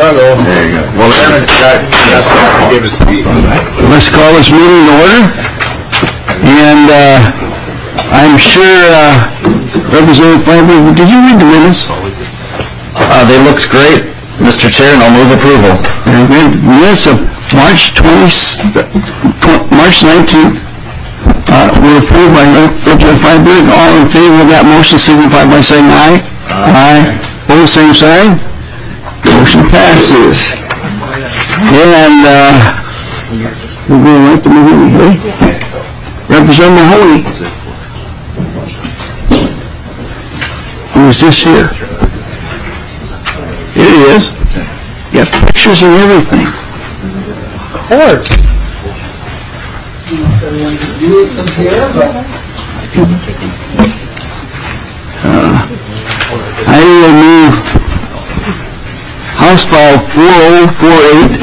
Hello. There you go. Well, Give us the let's call this meeting to order. And I'm sure Representative Feinberg, did you read the minutes? They looked great, Mr. Chair, and I'll move approval. Minutes of March 19th were approved by Representative Feinberg. All in favor of that motion signify by saying aye. Aye. Opposed, same sign. Motion passes. And we're going right to Mahoney here. Representative Mahoney. Who is this here? Here he is. You got pictures and everything. Court. I will move House File 4048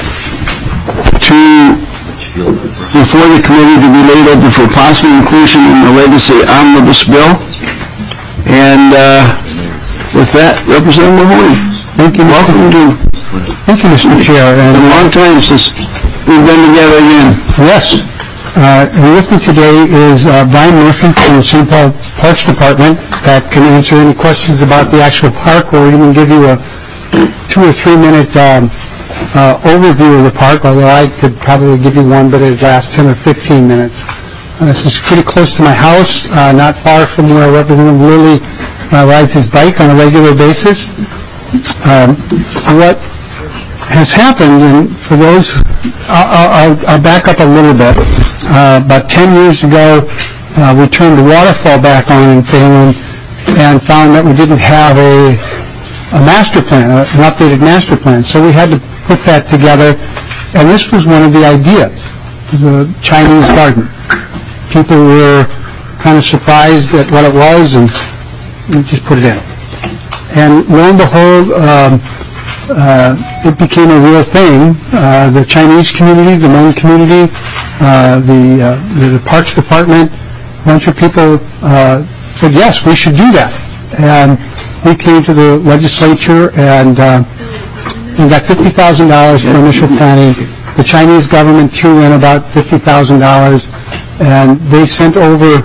before the committee to be laid open for possible inclusion in the Legacy Omnibus Bill. And with that, Representative Mahoney. Thank you. Welcome to. Thank you, Mr. Chair. And a long time since we've been together again. Yes. And with me today is Brian Murphy from the St. Paul Parks Department that can answer any questions about the actual park, or even give you a 2 or 3 minute overview of the park, although I could probably give you one, but it'd last 10 or 15 minutes. This is pretty close to my house, not far from where Representative Lilly rides his bike on a regular basis. What has happened, and for those, I'll back up a little bit. About 10 years ago, we turned the waterfall back on in Phelan and found that we didn't have a master plan, an updated master plan. So we had to put that together, and this was one of the ideas, the Chinese garden. People were kind of surprised at what it was, and we just put it in. And lo and behold, it became a real thing. The Chinese community, the Hmong community, the Parks Department, a bunch of people said, yes, we should do that. And we came to the legislature and got $50,000 for initial planning. The Chinese government threw in about $50,000, and they sent over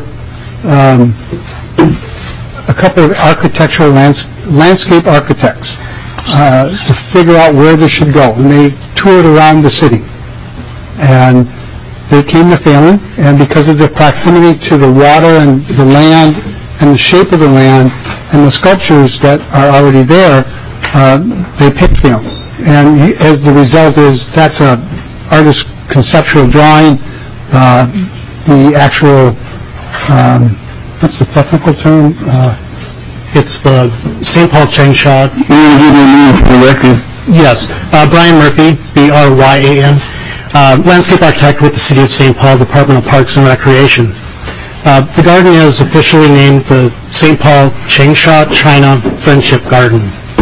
a couple of architectural landscape architects to figure out where this should go. And they toured around the city. And they came to Phelan, and because of the proximity to the water and the land and the shape of the land and the sculptures that are already there, they picked Phelan. And as the result is, that's an artist's conceptual drawing. The actual, what's the technical term? It's the St. Paul Cheng Sha. You want to give your name for the record? Yes, Brian Murphy, B-R-Y-A-N, landscape architect with the City of St. Paul Department of Parks and Recreation. The garden is officially named the St. Paul Cheng Sha China Friendship Garden.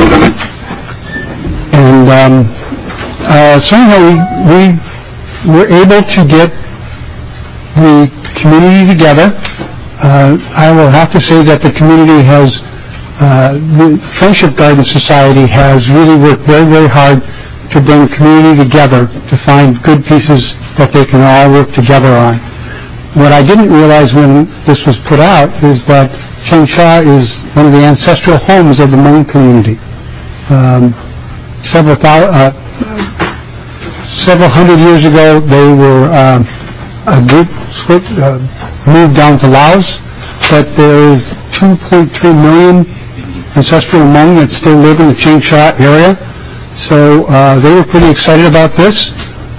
And somehow we were able to get the community together. I will have to say that the community has, the Friendship Garden Society has really worked very, very hard to bring community together to find good pieces that they can all work together on. What I didn't realize when this was put out is that Cheng Sha is one of the ancestral homes of the Hmong community. Several hundred years ago, they were a group moved down to Laos, but there is 2.3 million ancestral Hmong that still live in the Cheng Sha area. So they were pretty excited about this.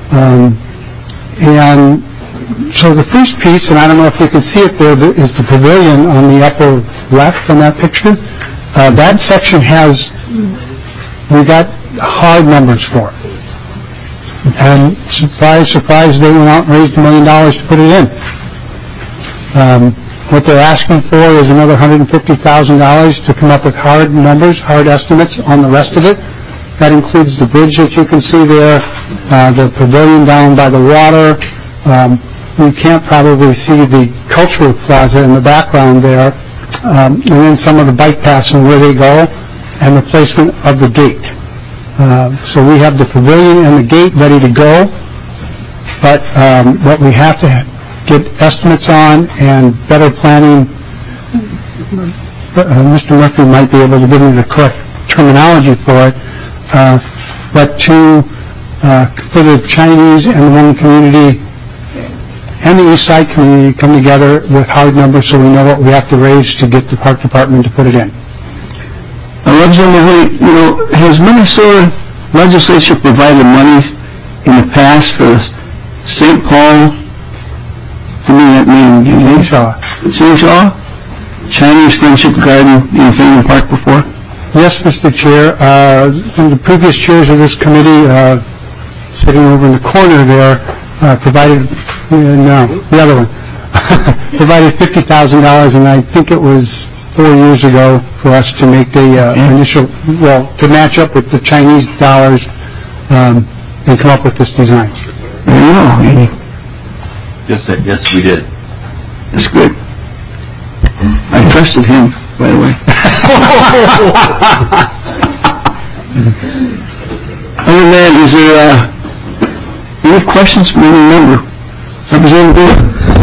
And so the first piece, and I don't know if you can see it there, is the pavilion on the upper left on that picture. That section has, we got hard numbers for it. And surprise, surprise, they went out and raised $1 million to put it in. What they're asking for is another $150,000 to come up with hard numbers, hard estimates on the rest of it. That includes the bridge that you can see there, the pavilion down by the water. You can't probably see the cultural plaza in the background there, and then some of the bike paths and where they go, and the placement of the gate. So we have the pavilion and the gate ready to go, but what we have to get estimates on and better planning, Mr. Murphy might be able to give me the correct terminology for it, but for the Chinese and the Hmong community and the East Side community come together with hard numbers so we know what we have to raise to get the park department to put it in. Representative Mahoney, has Minnesota legislature provided money in the past for St. Paul? St. Shaw? Chinese Friendship Garden in Fairland Park before? Yes, Mr. Chair. The previous chairs of this committee, sitting over in the corner there, provided provided $50,000, and I think it was 4 years ago for us to make the initial, to match up with the Chinese dollars and come up with this design. There you go. Yes, we did. That's good. I trusted him, by the way. Other than that, is there any questions from any member? Representative?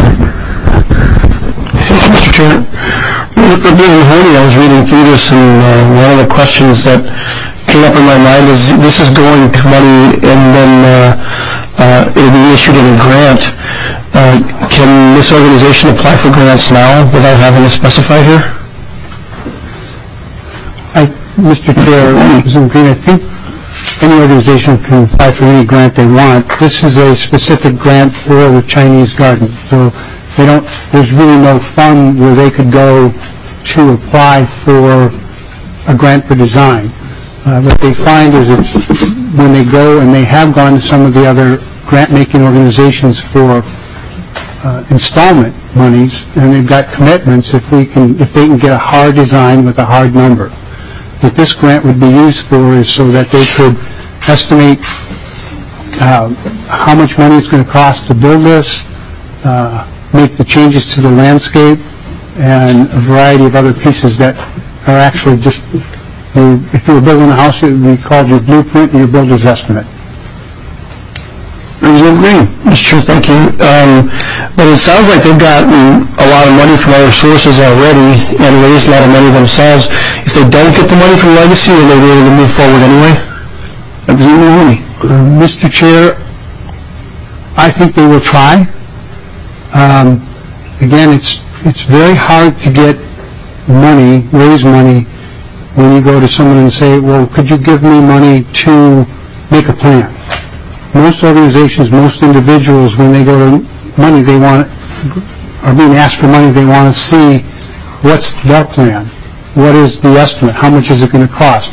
Thank you, Mr. Chair. Representative Mahoney, I was reading through this, and one of the questions that came up in my mind is this is going to money and then it'll be issued in a grant. Can this organization apply for grants now without having to specify here? Mr. Chair, I think any organization can apply for any grant they want. This is a specific grant for the Chinese garden, so there's really no fund where they could go to apply for a grant for design. What they find is when they go, and they have gone to some of the other grant-making organizations for installment monies, and they've got commitments if they can get a hard design with a hard number. What this grant would be used for is so that they could estimate how much money it's going to cost to build this, make the changes to the landscape, and a variety of other pieces that are actually just, if you were building a house, it would be called your blueprint and your builder's estimate. Representative Green. Mr. Chair, thank you. But it sounds like they've gotten a lot of money from other sources already and raised a lot of money themselves. If they don't get the money from Legacy, are they ready to move forward anyway? Representative Mahoney. Mr. Chair, I think they will try. Again, it's very hard to get money, raise money, when you go to someone and say, well, could you give me money to make a plan? Most organizations, most individuals, when they go to money, are being asked for money, they want to see what's their plan, what is the estimate, how much is it going to cost.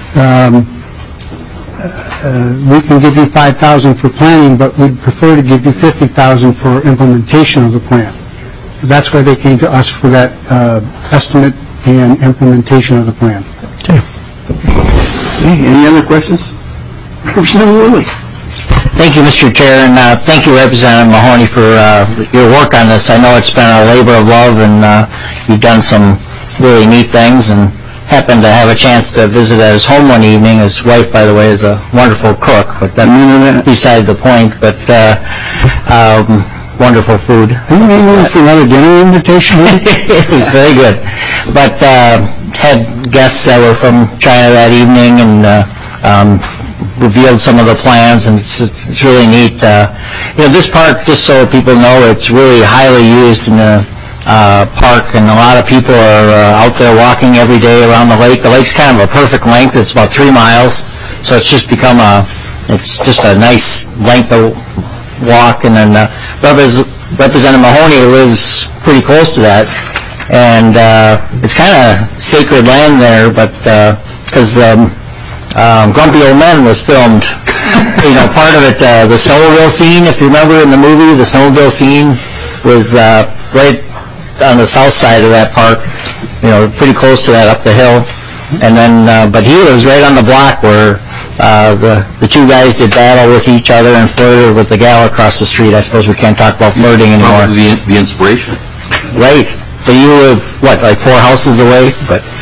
We can give you $5,000 for planning, but we'd prefer to give you $50,000 for implementation of the plan. That's why they came to us for that estimate and implementation of the plan. Okay. Any other questions? Representative Lilly. Thank you, Mr. Chair, and thank you, Representative Mahoney, for your work on this. I know it's been a labor of love, and you've done some really neat things, and happened to have a chance to visit at his home one evening. His wife, by the way, is a wonderful cook, but that's beside the point. But wonderful food. Are you aiming for another dinner invitation? It was very good. But had guests that were from China that evening, and revealed some of the plans, and it's really neat. This park, just so people know, it's really highly used in the park, and a lot of people are out there walking every day around the lake. The lake's kind of a perfect length. It's about 3 miles, so it's just become it's just a nice length of walk. And then Representative Mahoney lives pretty close to that, and it's kind of sacred land there, but because Grumpy Old Men was filmed. Part of it, the snowmobile scene, if you remember in the movie, the snowmobile scene was right on the south side of that park, pretty close to that up the hill. And then, but he lives right on the block where the two guys did battle with each other and flirted with the gal across the street. I suppose we can't talk about flirting anymore. Probably the inspiration. Right. But you live, like 4 houses away? But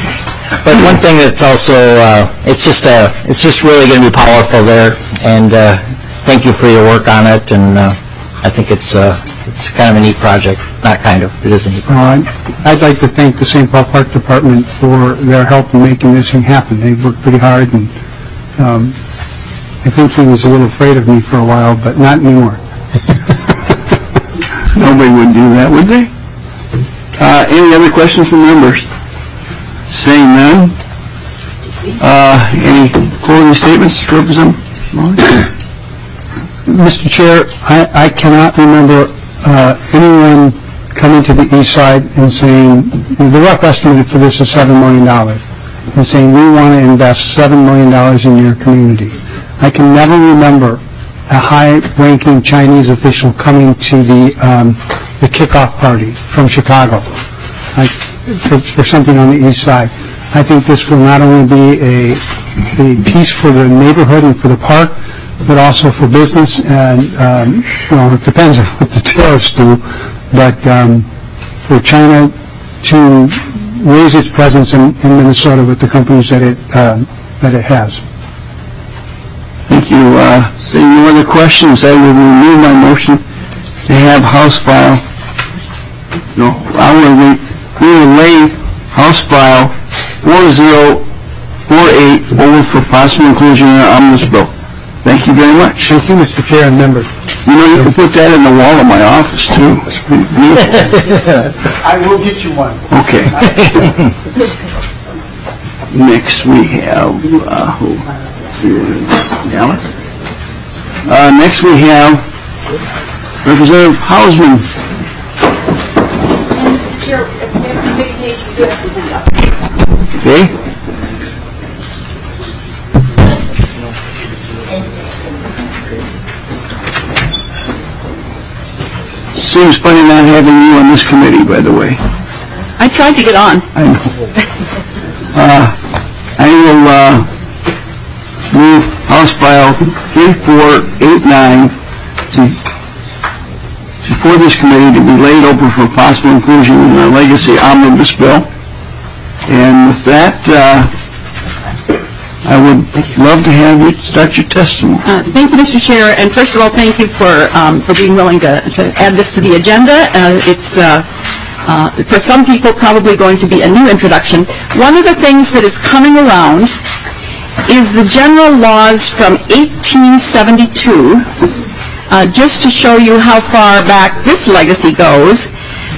But one thing that's also, it's just really going to be powerful there, and thank you for your work on it, and I think it's kind of a neat project. Not kind of, it is a neat project. I'd like to thank the St. Paul Park Department for their help in making this thing happen. They've worked pretty hard, and I think he was a little afraid of me for a while, but not anymore. Nobody would do that, would they? Any other questions from members? Saying none. Any closing statements to represent? Mr. Chair, I cannot remember anyone coming to the east side and saying, the rough estimate for this is $7 million, and saying we want to invest $7 million in your community. I can never remember a high-ranking Chinese official coming to the kickoff party from Chicago for something on the east side. I think this will not only be a piece for the neighborhood and for the park, but also for business, and it depends on what the tariffs do, but for China to raise its presence in Minnesota with the companies that it has. Thank you. Seeing no other questions, I will remove my motion to have House File. No, we will lay House File 4048 over for possible inclusion in our omnibus bill. Thank you very much. Thank you, Mr. Chair and members. You know, you can put that in the wall of my office, too. It's pretty beautiful. I will get you one. Okay. Next we have, next we have Representative Hausman. Mr. Chair, if we have a big page, we do have to read up. Okay. Seems funny not having you on this committee, by the way. I tried to get on. I know. I will move House File 3489 for this committee to be laid open for possible inclusion in the Legacy Omnibus Bill. And with that, I would love to have you start your testimony. Thank you, Mr. Chair. And first of all, thank you for being willing to add this to the agenda. It's for some people probably going to be a new introduction. One of the things that is coming around is the general laws from 1872. Just to show you how far back this legacy goes,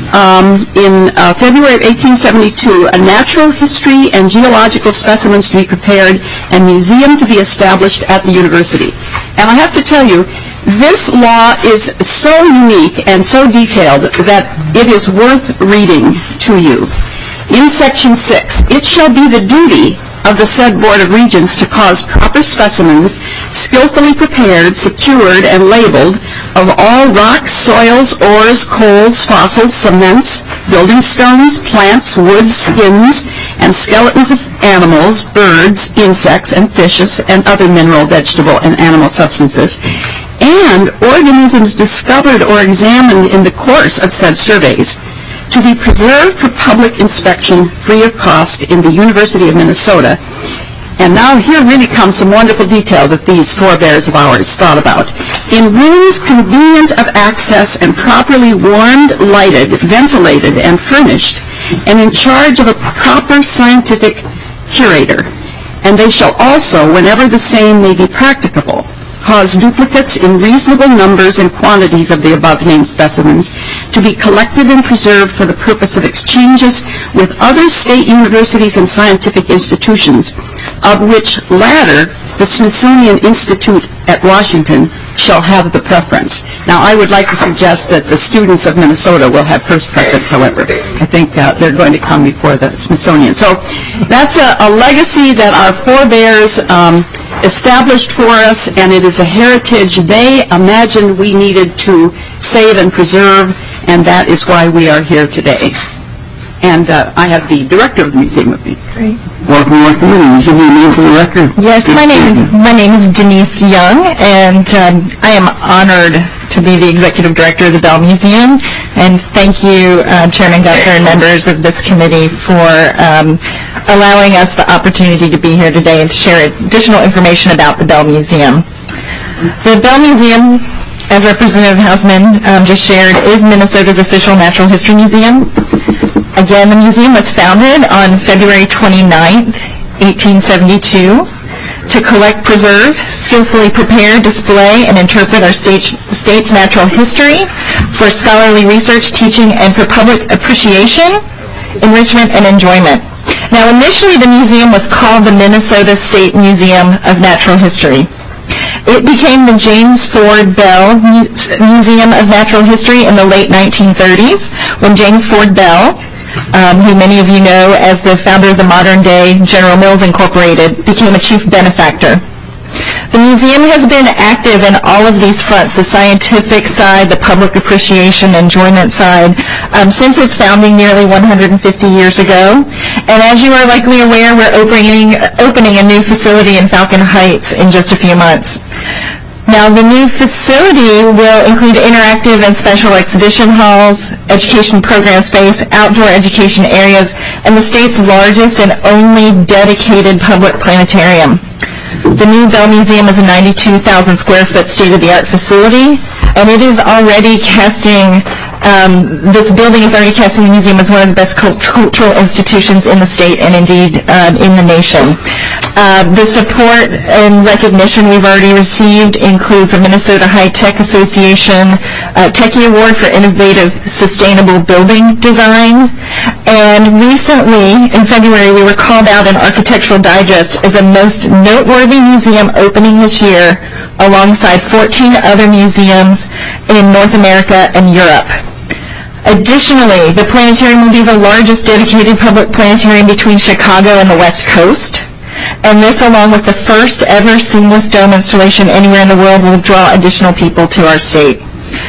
in February of 1872, a natural history and geological specimens to be prepared and museum to be established at the university. And I have to tell you, this law is so unique and so detailed that it is worth reading to you. In Section 6, it shall be the duty of the said Board of Regents to cause proper specimens, skillfully prepared, secured, and labeled, of all rocks, soils, ores, coals, fossils, cements, building stones, plants, woods, skins, and skeletons of animals, birds, insects, and fishes, and other mineral, vegetable, and animal substances, and organisms discovered or examined in the course of said surveys, to be preserved for public inspection free of cost in the University of Minnesota. And now here really comes some wonderful detail that these forebears of ours thought about. In rooms convenient of access and properly warmed, lighted, ventilated, and furnished, and in charge of a proper scientific curator. And they shall also, whenever the same may be practicable, cause duplicates in reasonable numbers and quantities of the above-named specimens to be collected and preserved for the purpose of exchanges with other state universities and scientific institutions, of which latter the Smithsonian Institute at Washington shall have the preference. Now, I would like to suggest that the students of Minnesota will have first preference, however. I think they're going to come before the Smithsonian. So that's a legacy that our forebears established for us, and it is a heritage they imagined we needed to save and preserve, and that is why we are here today. And I have the director of the museum with me. Great. Welcome. Give me a name for the record. Yes, my name is Denise Young, and I am honored to be the Executive Director of the Bell Museum. And thank you, Chairman Gunther and members of this committee for allowing us the opportunity to be here today and to share additional information about the Bell Museum. The Bell Museum, as Representative Hausman just shared, is Minnesota's official natural history museum. Again, the museum was founded on February 29th, 1872, to collect, preserve, skillfully prepare, display, and interpret our state's natural history for scholarly research, teaching, and for public appreciation, enrichment, and enjoyment. Now, initially, the museum was called the Minnesota State Museum of Natural History. It became the James Ford Bell Museum of Natural History in the late 1930s, when James Ford Bell, who many of you know as the founder of the modern-day General Mills Incorporated, became a chief benefactor. The museum has been active in all of these fronts, the scientific side, the public appreciation, enjoyment side, since its founding nearly 150 years ago. And as you are likely aware, we're opening a new facility in Falcon Heights in just a few months. Now, the new facility will include interactive and special exhibition halls, education program space, outdoor education areas, and the state's largest and only dedicated public planetarium. The new Bell Museum is a 92,000 square foot state-of-the-art facility, and it is already casting, this building is already casting the museum as one of the best cultural institutions in the state and indeed in the nation. The support and recognition we've already received includes a Minnesota High-Tech Association Techie Award for Innovative Sustainable Building Design. And recently, in February, we were called out in Architectural Digest as the most noteworthy museum opening this year, alongside 14 other museums in North America and Europe. Additionally, the planetarium will be the largest dedicated public planetarium between Chicago and the West Coast. And this, along with the first ever seamless dome installation anywhere in the world, will draw additional people to our state.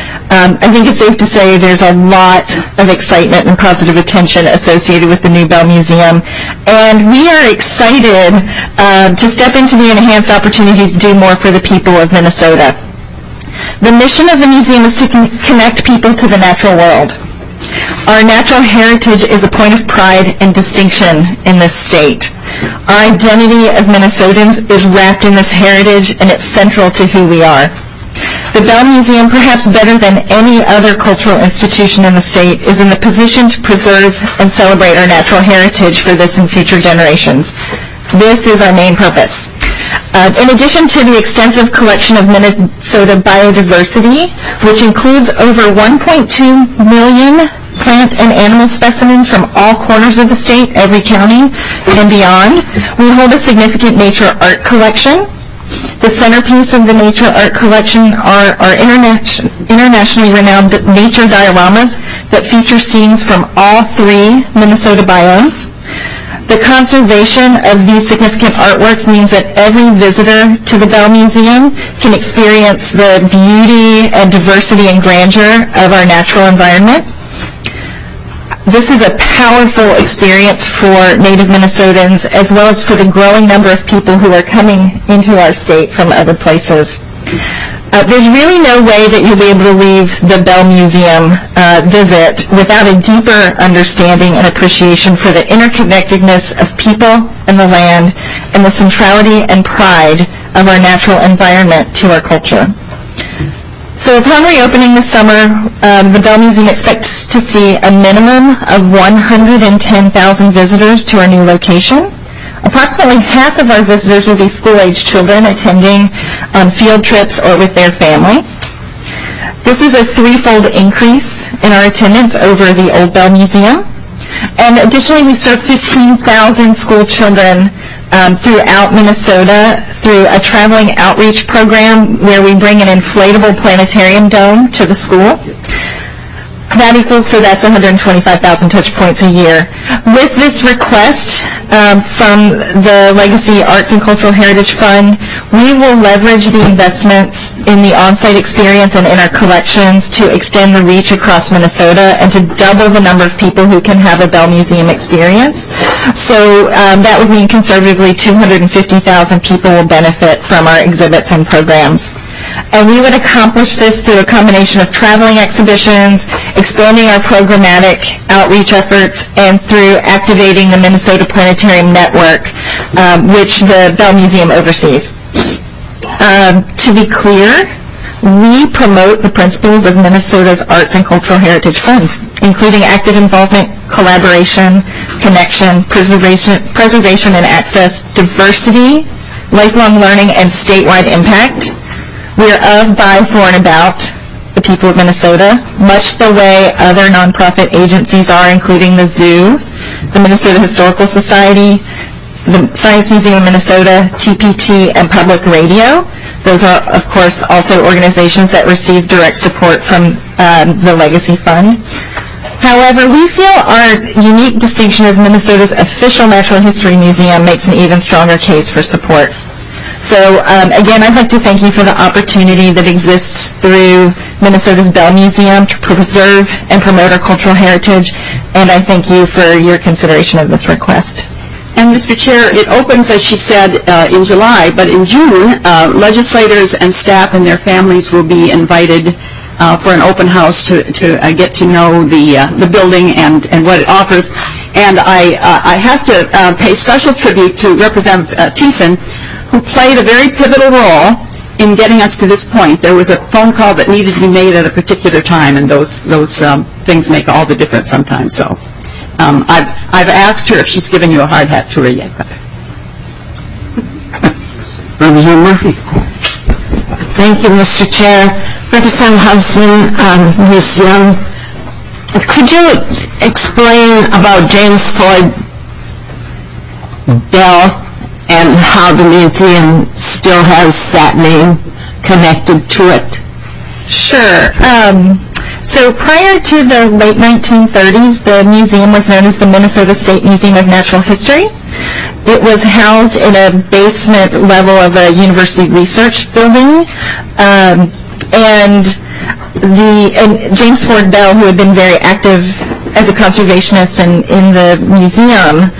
I think it's safe to say there's a lot of excitement and positive attention associated with the new Bell Museum, and we are excited to step into the enhanced opportunity to do more for the people of Minnesota. The mission of the museum is to connect people to the natural world. Our natural heritage is a point of pride and distinction in this state. Our identity of Minnesotans is wrapped in this heritage, and it's central to who we are. The Bell Museum, perhaps better than any other cultural institution in the state, is in the position to preserve and celebrate our natural heritage for this and future generations. This is our main purpose. In addition to the extensive collection of Minnesota biodiversity, which includes over 1.2 million plant and animal specimens from all corners of the state, every county, and beyond, we hold a significant nature art collection. The centerpiece of the nature art collection are our internationally renowned nature dioramas that feature scenes from all three Minnesota biomes. The conservation of these significant artworks means that every visitor to the Bell Museum can experience the beauty and diversity and grandeur of our natural environment. This is a powerful experience for Native Minnesotans, as well as for the growing number of people who are coming into our state from other places. There's really no way that you'll be able to leave the Bell Museum visit without a deeper understanding and appreciation for the interconnectedness of people and the land, and the centrality and pride of our natural environment to our culture. So upon reopening this summer, the Bell Museum expects to see a minimum of 110,000 visitors to our new location. Approximately half of our visitors will be school-age children attending on field trips or with their family. This is a threefold increase in our attendance over the old Bell Museum. And additionally, we serve 15,000 school children throughout Minnesota through a traveling outreach program where we bring an inflatable planetarium dome to the school. That equals, so that's 125,000 touch points a year. With this request from the Legacy Arts and Cultural Heritage Fund, we will leverage the investments in the on-site experience and in our collections to extend the reach across Minnesota and to double the number of people who can have a Bell Museum experience. So that would mean conservatively 250,000 people will benefit from our exhibits and programs. And we would accomplish this through a combination of traveling exhibitions, expanding our programmatic outreach efforts, and through activating the Minnesota Planetarium Network, which the Bell Museum oversees. To be clear, we promote the principles of Minnesota's Arts and Cultural Heritage Fund, including active involvement, collaboration, connection, preservation and access, diversity, lifelong learning, and statewide impact. We are of, by, for, and about the people of Minnesota, much the way other nonprofit agencies are, including the Zoo, the Minnesota Historical Society, the Science Museum of Minnesota, TPT, and Public Radio. Those are, of course, also organizations that receive direct support from the Legacy Fund. However, we feel our unique distinction as Minnesota's official natural history museum makes an even stronger case for support. So, again, I'd like to thank you for the opportunity that exists through Minnesota's Bell Museum to preserve and promote our cultural heritage, and I thank you for your consideration of this request. And, Mr. Chair, it opens, as she said, in July, but in June, legislators and staff and their families will be invited for an open house to get to know the building and what it offers. And I have to pay special tribute to Representative Thiessen, who played a very pivotal role in getting us to this point. There was a phone call that needed to be made at a particular time, and those things make all the difference sometimes. So I've asked her if she's given you a hard hat tour yet. Representative Murphy. Thank you, Mr. Chair. Representative Huntsman, Ms. Young, could you explain about James Floyd Bell and how the museum still has that name connected to it? Sure. So prior to the late 1930s, the museum was known as the Minnesota State Museum of Natural History. It was housed in a basement level of a university research building. And James Floyd Bell, who had been very active as a conservationist in the museum,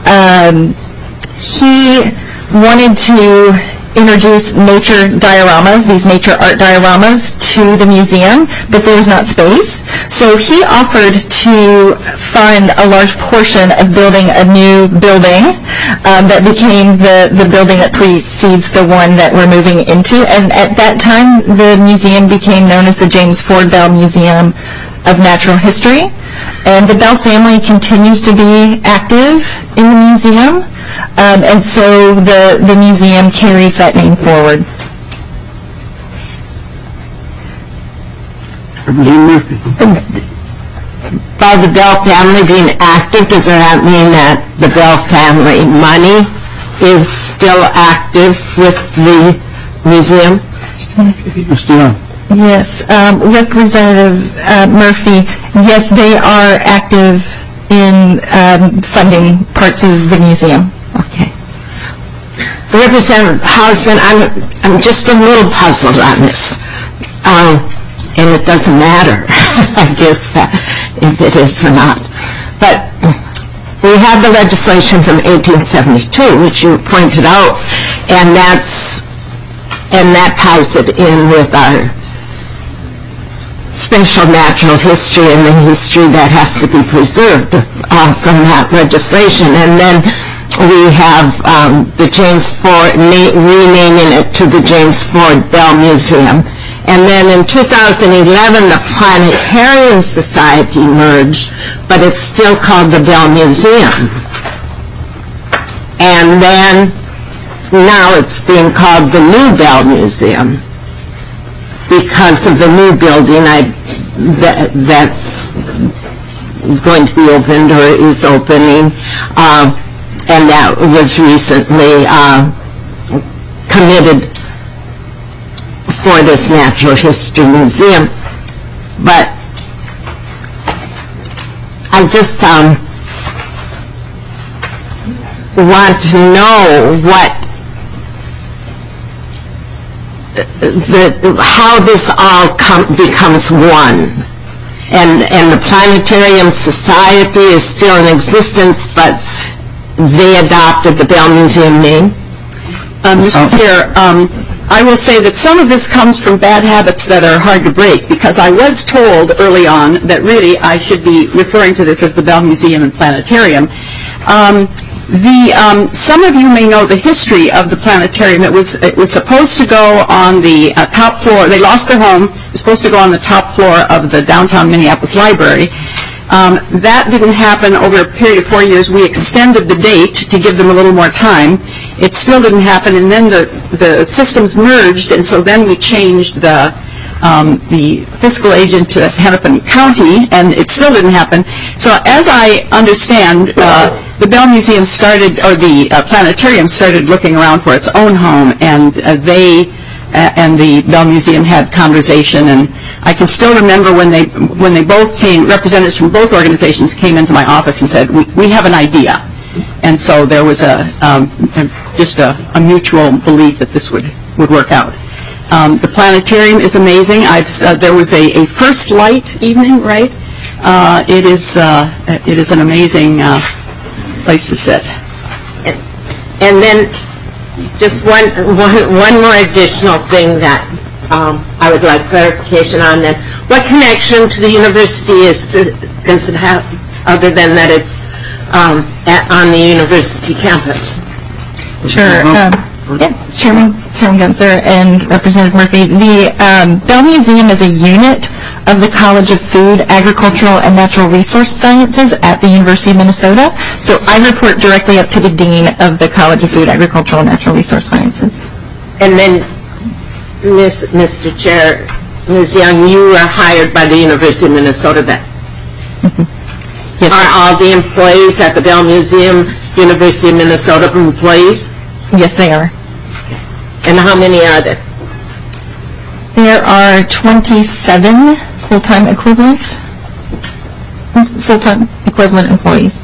he wanted to introduce nature dioramas, these nature art dioramas, to the museum, but there was not space. So he offered to fund a large portion of building a new building that became the building that precedes the one that we're moving into. And at that time, the museum became known as the James Floyd Bell Museum of Natural History. And the Bell family continues to be active in the museum. And so the museum carries that name forward. By the Bell family being active, does that mean that the Bell family money is still active with the museum? Mr. Young. Yes, Representative Murphy, yes, they are active in funding parts of the museum. Okay. Representative Hausman, I'm just a little puzzled on this. And it doesn't matter, I guess, if it is or not. But we have the legislation from 1872, which you pointed out, and that ties it in with our special natural history and the history that has to be preserved from that legislation. And then we have the James Ford, renaming it to the James Ford Bell Museum. And then in 2011, the Planetarium Society merged, but it's still called the Bell Museum. And then now it's being called the New Bell Museum because of the new building that's going to be opened or is opening. And that was recently committed for this Natural History Museum. But I just want to know how this all becomes one. And the Planetarium Society is still in existence, but they adopted the Bell Museum name. Mr. Chair, I will say that some of this comes from bad habits that are hard to break, because I was told early on that really I should be referring to this as the Bell Museum and Planetarium. Some of you may know the history of the planetarium. It was supposed to go on the top floor. They lost their home. It was supposed to go on the top floor of the downtown Minneapolis Library. That didn't happen over a period of 4 years. We extended the date to give them a little more time. It still didn't happen, and then the systems merged, and so then we changed the fiscal agent to Hennepin County, and it still didn't happen. So as I understand, the Bell Museum started, or the planetarium started looking around for its own home, and they and the Bell Museum had conversation, and I can still remember when they both came, representatives from both organizations came into my office and said, we have an idea. And so there was just a mutual belief that this would work out. The planetarium is amazing. There was a first light evening, right? It is an amazing place to sit. And then just one more additional thing that I would like clarification on. Then, what connection to the university does it have, other than that it's on the university campus? Sure. Chairman Gunther and Representative Murphy, the Bell Museum is a unit of the College of Food, Agricultural, and Natural Resource Sciences at the University of Minnesota. So I report directly up to the Dean of the College of Food, Agricultural, and Natural Resource Sciences. And then, Mr. Chair, Ms. Young, you were hired by the University of Minnesota then? Yes. Are all the employees at the Bell Museum University of Minnesota employees? Yes, they are. And how many are there? There are 27 full-time equivalent employees.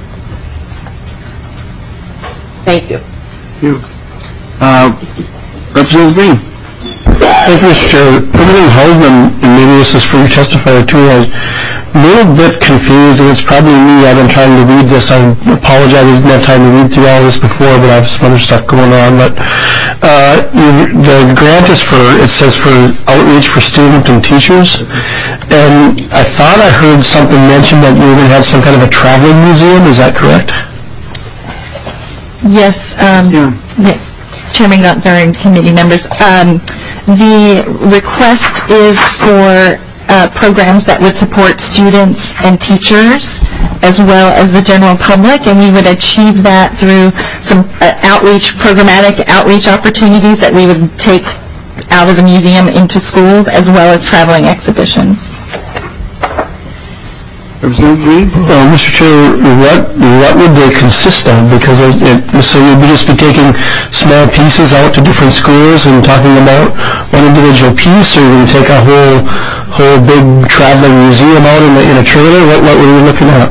Thank you. Representative Green. Thank you, Mr. Chair. President Haldeman, and maybe this is for your testifier too, I was a little bit confused, and it's probably me. I've been trying to read this. I apologize, I didn't have time to read through all this before, but I have some other stuff going on. But the grant is it says for outreach for students and teachers, and I thought I heard something mentioned that you were going to have some kind of a traveling museum. Is that correct? Yes. Chairman Gunther and committee members, the request is for programs that would support students and teachers as well as the general public, and we would achieve that through some programmatic outreach opportunities that we would take out of the museum into schools, as well as traveling exhibitions. Representative Green? Mr. Chair, what would they consist of? Because so you'd just be taking small pieces out to different schools and talking about one individual piece, or would you take a whole big traveling museum out in a trailer? What were you looking at?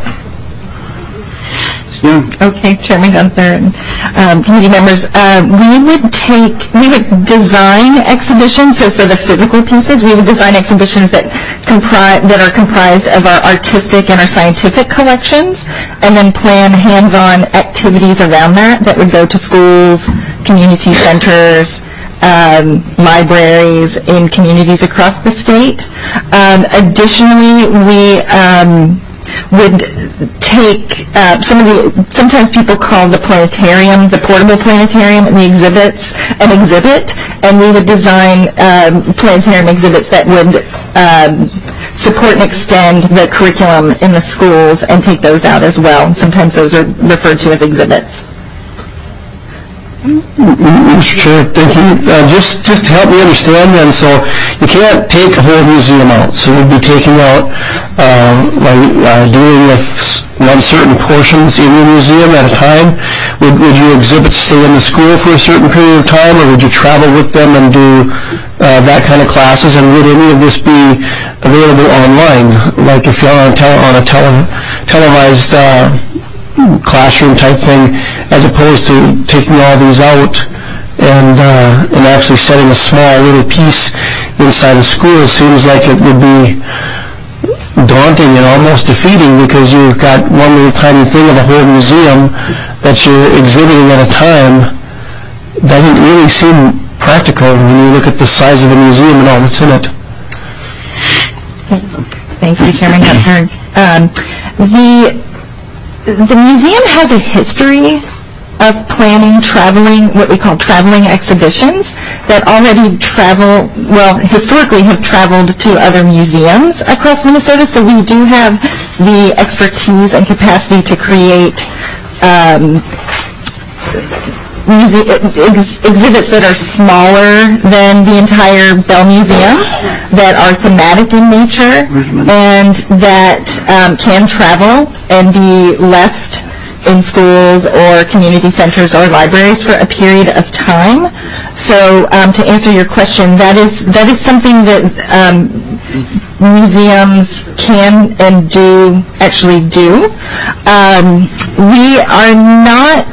Okay, Chairman Gunther and committee members, we would design exhibitions. So for the physical pieces, we would design exhibitions that are comprised of our artistic and our scientific collections, and then plan hands-on activities around that would go to schools, community centers, libraries in communities across the state. Additionally, we would take sometimes people call the planetarium, the portable planetarium, and the exhibits an exhibit, and we would design planetarium exhibits that would support and extend the curriculum in the schools and take those out as well. Sometimes those are referred to as exhibits. Mr. Chair, thank you. Just to help me understand then, so you can't take a whole museum out. So we'd be taking out, dealing with one certain portions in the museum at a time. Would your exhibits stay in the school for a certain period of time, or would you travel with them and do that kind of classes? And would any of this be available online, like if you're on a televised classroom type thing, as opposed to taking all these out and actually setting a small little piece inside a school? Seems like it would be daunting and almost defeating, because you've got one little tiny thing of a whole museum that you're exhibiting at a time. Doesn't really seem practical when you look at the size of the museum and all that's in it. Thank you, Chairman Gunther. The museum has a history of planning what we call traveling exhibitions that already historically have traveled to other museums across Minnesota. So we do have the expertise and capacity to create exhibits that are smaller than the entire Bell Museum, that are thematic in nature, and that can travel and be left in schools or community centers or libraries for a period of time. So to answer your question, that is something that museums can and do actually do. We are not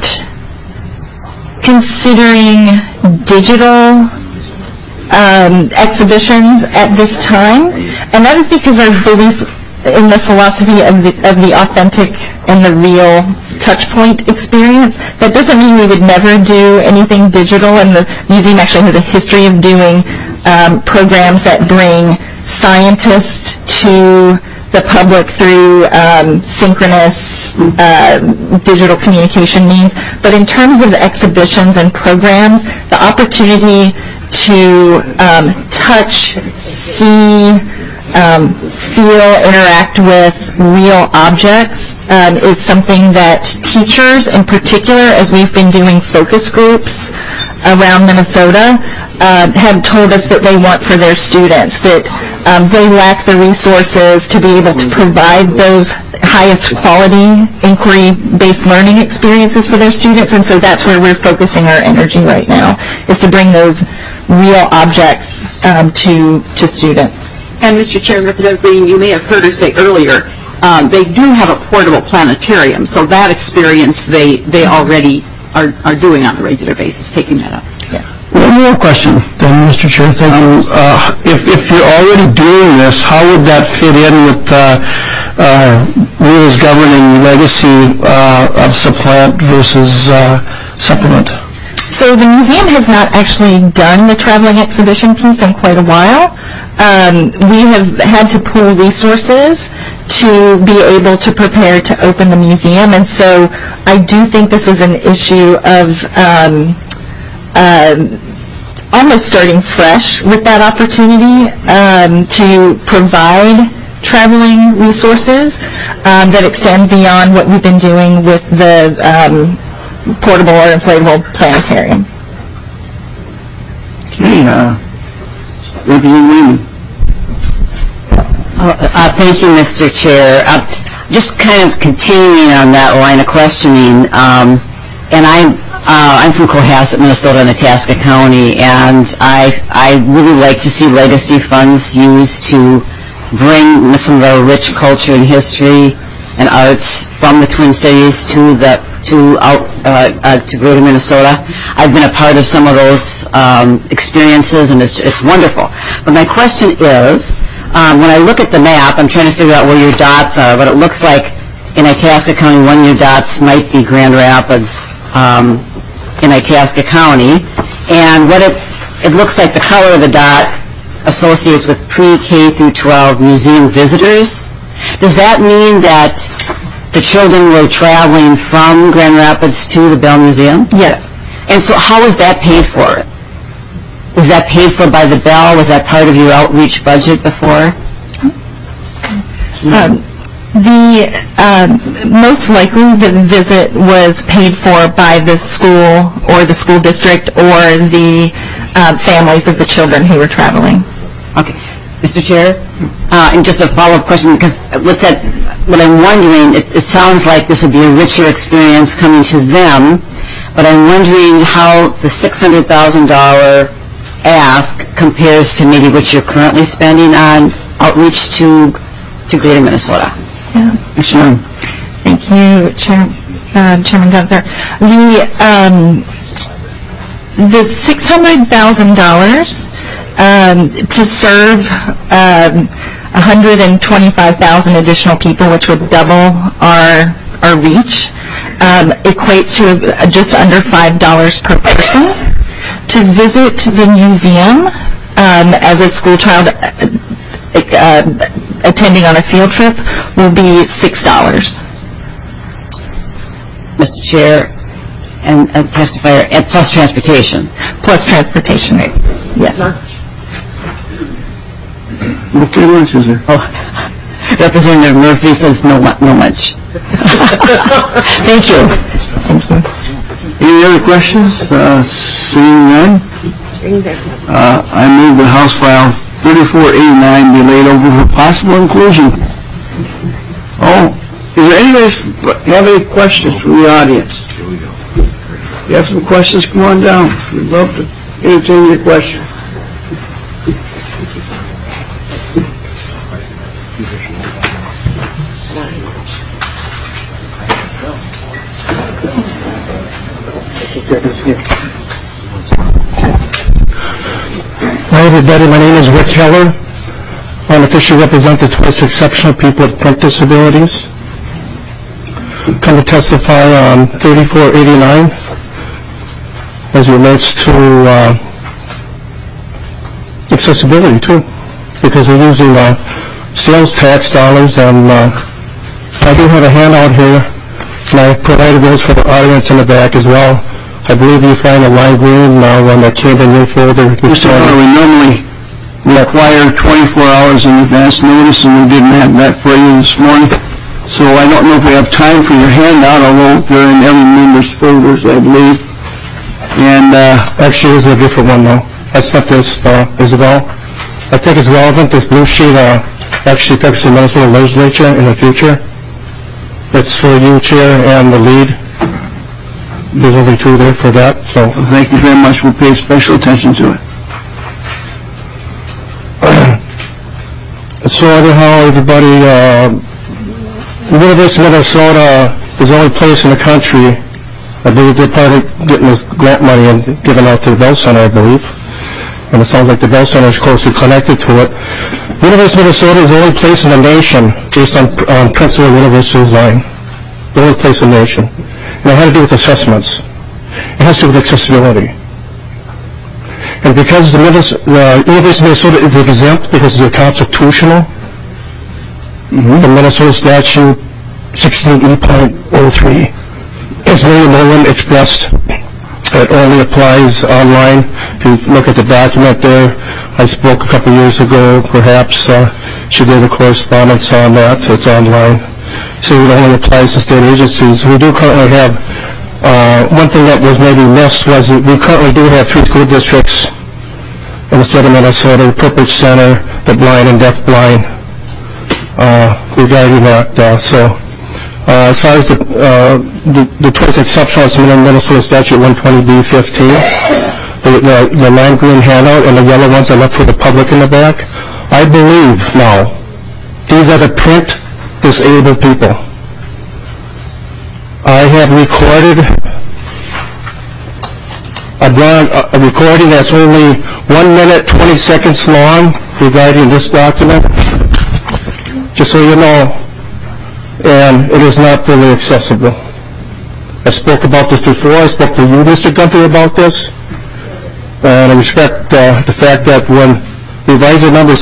considering digital exhibitions at this time, and that is because our belief in the philosophy of the authentic and the real touchpoint experience. That doesn't mean we would never do anything digital, and the museum actually has a history of doing programs that bring scientists to the public through synchronous digital communication means. But in terms of exhibitions and programs, the opportunity to touch, see, feel, interact with real objects is something that teachers in particular, as we've been doing focus groups around Minnesota, have told us that they want for their students, that they lack the resources to be able to provide those highest quality inquiry-based learning experiences for their students, and so that's where we're focusing our energy right now, is to bring those real objects to students. And Mr. Chair, Representative Green, you may have heard us say earlier, they do have a portable planetarium, so that experience they already are doing on a regular basis, taking that up. Yeah. One more question, then, Mr. Chair. Thank you. If you're already doing this, how would that fit in with rules governing legacy of supplant versus supplement? So the museum has not actually done the traveling exhibition piece in quite a while. We have had to pool resources to be able to prepare to open the museum, and so I do think this is an issue of almost starting fresh with that opportunity to provide traveling resources that extend beyond what we've been doing with the portable or inflatable planetarium. Okay, Representative Thank you, Mr. Chair. Just kind of continuing on that line of questioning, and I'm from Cohasset, Minnesota, in Itasca County, and I really like to see legacy funds used to bring some of our rich culture and history and arts from the Twin Cities to Greater Minnesota. I've been a part of some of those experiences, and it's wonderful. But my question is, when I look at the map, I'm trying to figure out where your dots are, but it looks like in Itasca County, one of your dots might be Grand Rapids in Itasca County, and what it looks like the color of the dot associates with pre-K through 12 museum visitors. Does that mean that the children were traveling from Grand Rapids to the Bell Museum? Yes. And so how was that paid for? Was that paid for by the Bell? Was that part of your outreach budget before? Most likely the visit was paid for by the school or the school district or the families of the children who were traveling. Okay. Mr. Chair, and just a follow-up question, because with that, what I'm wondering, it sounds like this would be a richer experience coming to them, but I'm wondering how the $600,000 ask compares to maybe what you're currently spending on outreach to Greater Minnesota. Yeah. Sure. Thank you, Chairman Gunther. The $600,000 to serve 125,000 additional people, which would double our reach, equates to just under $5 per person to visit the museum as a school child attending on a field trip will be $6. Mr. Chair and testifier, and plus transportation. Plus transportation, right? Yes. What kind of lunch is there? Oh, Representative Murphy says no much. Thank you. Any other questions? Seeing none, I move that House File 3489 be laid over for possible inclusion. Oh, is there anybody have any questions from the audience? If you have some questions, come on down. We'd love to entertain your question. Hi everybody, my name is Rick Keller. I unofficially represent the Twice Exceptional People with Print Disabilities. Come to testify on 3489 as it relates to accessibility too, because we're using sales tax dollars, and I do have a handout here, and I provided those for the audience in the back as well. I believe you find a lime green one that came in your folder. Mr. Miller, we normally require 24 hours in advance notice, and we didn't have that for you this morning. So I don't know if we have time for your handout, although they're in every member's folders, I believe. And actually, there's a different one though. That's not this, Isabel. I think it's relevant. This blue sheet actually affects the Minnesota legislature in the future. It's for you, Chair, and the lead. There's only two there for that. So thank you very much. We'll pay special attention to it. So anyhow, everybody, the University of Minnesota is the only place in the country, I believe they're probably getting this grant money and giving out to the Bell Center, I believe. And it sounds like the Bell Center is closely connected to it. The University of Minnesota is the only place in the nation, based on principle of universal design, the only place in the nation. And it had to do with assessments. It has to do with accessibility. And because the University of Minnesota is exempt because it's constitutional, the Minnesota Statute 16E.03 is very low expressed. It only applies online. If you look at the document there, I spoke a couple years ago, perhaps. She did a correspondence on that. It's online. So it only applies to state agencies. We do currently have, one thing that was maybe missed was that we currently do have 3 school districts in the state of Minnesota, the Purpose Center, the blind and deaf blind, regarding that. As far as the twice exceptional, it's in Minnesota Statute 120B-15, the lime green handout and the yellow ones I left for the public in the back. I believe now these are the print disabled people. I have recorded a recording that's only 1 minute 20 seconds long regarding this document, just so you know, and it is not fully accessible. I spoke about this before. I spoke to you, Mr. Gunther, about this, and I respect the fact that when revisor number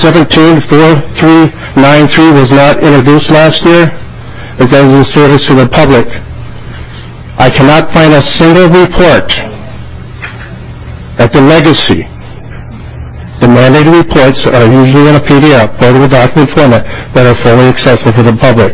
174393 was not introduced last year, it does a service to the public. I cannot find a single report at the legacy. The mandated reports are usually in a PDF, portable document format, that are fully accessible to the public.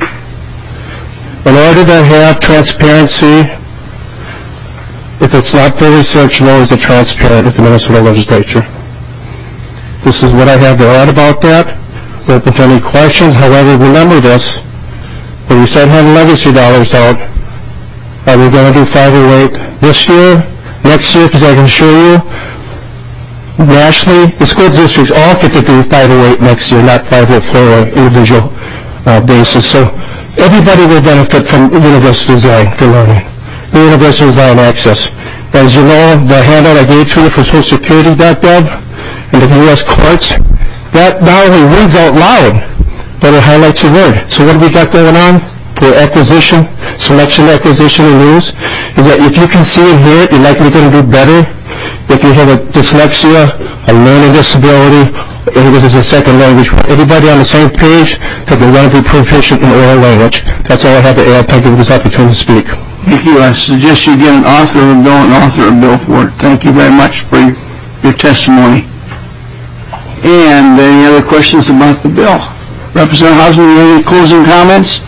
In order to have transparency, if it's not fully searchable, is it transparent with the Minnesota legislature? This is what I have to add about that. We're open to any questions. However, remember this. When we start having legacy dollars out, are we going to do 508 this year, next year? Because I can assure you, nationally, the school districts all get to do 508 next year, not 504 on an individual basis. So everybody will benefit from universal design for learning, the universal design access. As you know, the handout I gave to you for Social Security.gov and the U.S. courts, that not only reads out loud, but it highlights a word. So what have we got going on for acquisition, selection acquisition and news, is that if you can see and hear it, you're likely going to do better if you have a dyslexia, a learning disability, English is a second language, everybody on the same page that they want to be proficient in oral language. That's all I have to add. Thank you for this opportunity to speak. Thank you. I suggest you get an author of a bill for it. Thank you very much for your testimony. And any other questions about the bill? Representative Hausman, any closing comments?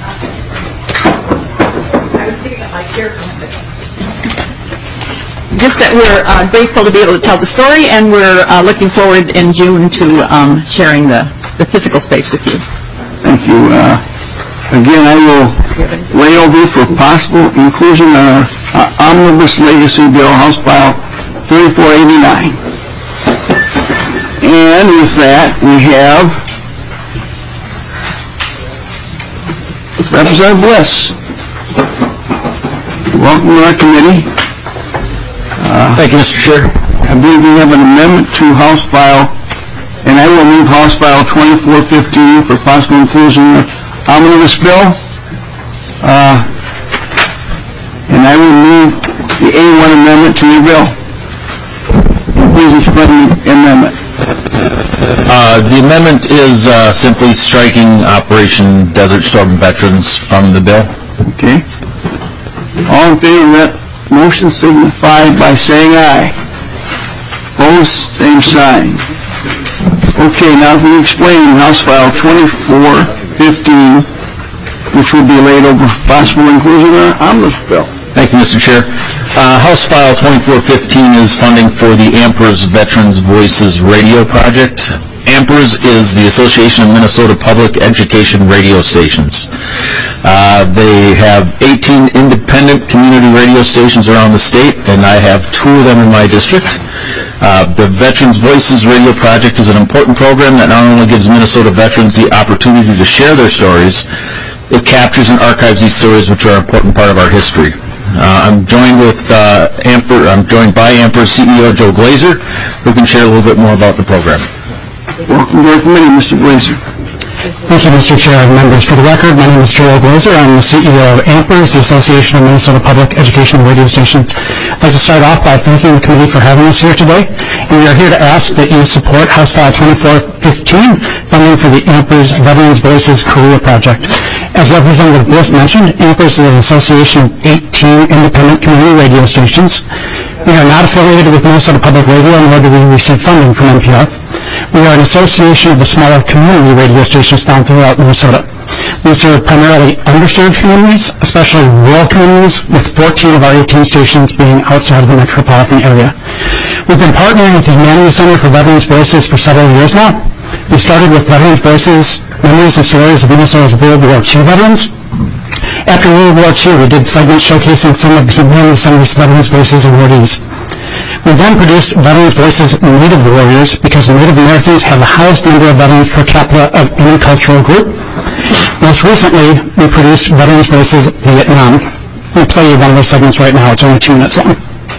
Just that we're grateful to be able to tell the story, and we're looking forward in June to sharing the physical space with you. Thank you. Again, I will lay over for possible inclusion in our Omnibus Legacy Bill, House File 3489. And with that, we have Representative Bliss. Welcome to our committee. Thank you, Mr. Chair. I believe we have an amendment to House File, and I will move House File 2415 for possible inclusion in the Omnibus Bill. And I will move the A1 amendment to your bill. And please explain the amendment. The amendment is simply striking Operation Desert Storm Veterans from the bill. Okay. All in favor of that motion signify by saying aye. Opposed, same sign. Okay, now we explain House File 2415, which will be laid over for possible inclusion in our Omnibus Bill. Thank you, Mr. Chair. House File 2415 is funding for the AMPERS Veterans Voices Radio Project. AMPERS is the Association of Minnesota Public Education Radio Stations. They have 18 independent community radio stations around the state, and I have 2 of them in my district. The Veterans Voices Radio Project is an important program that not only gives Minnesota veterans the opportunity to share their stories, it captures and archives these stories, which are an important part of our history. I'm joined by AMPERS CEO Joe Glazer, who can share a little bit more about the program. Welcome to our committee, Mr. Glazer. Thank you, Mr. Chair and members. For the record, my name is Joel Glazer. I'm the CEO of AMPERS, the Association of Minnesota Public Education Radio Stations. I'd like to start off by thanking the committee for having us here today. And we are here to ask that you support House File 2415, funding for the AMPERS Veterans Voices Career Project. As Representative Bliss mentioned, AMPERS is an association of 18 independent community radio stations. We are not affiliated with Minnesota Public Radio, nor do we receive funding from NPR. We are an association of the smaller community radio stations found throughout Minnesota. We serve primarily underserved communities, especially rural communities, with 14 of our 18 stations being outside of the metropolitan area. We've been partnering with the Humanities Center for Veterans Voices for several years now. We started with Veterans Voices, Memories and Stories of Minnesota's World War II veterans. After World War II, we did segments showcasing some of the Humanities Center's Veterans Voices awardees. We then produced Veterans Voices Native Warriors because Native Americans have the highest number of veterans per capita of any cultural group. Most recently, we produced Veterans Voices Vietnam. We'll play you one of those segments right now. It's only 2 minutes long.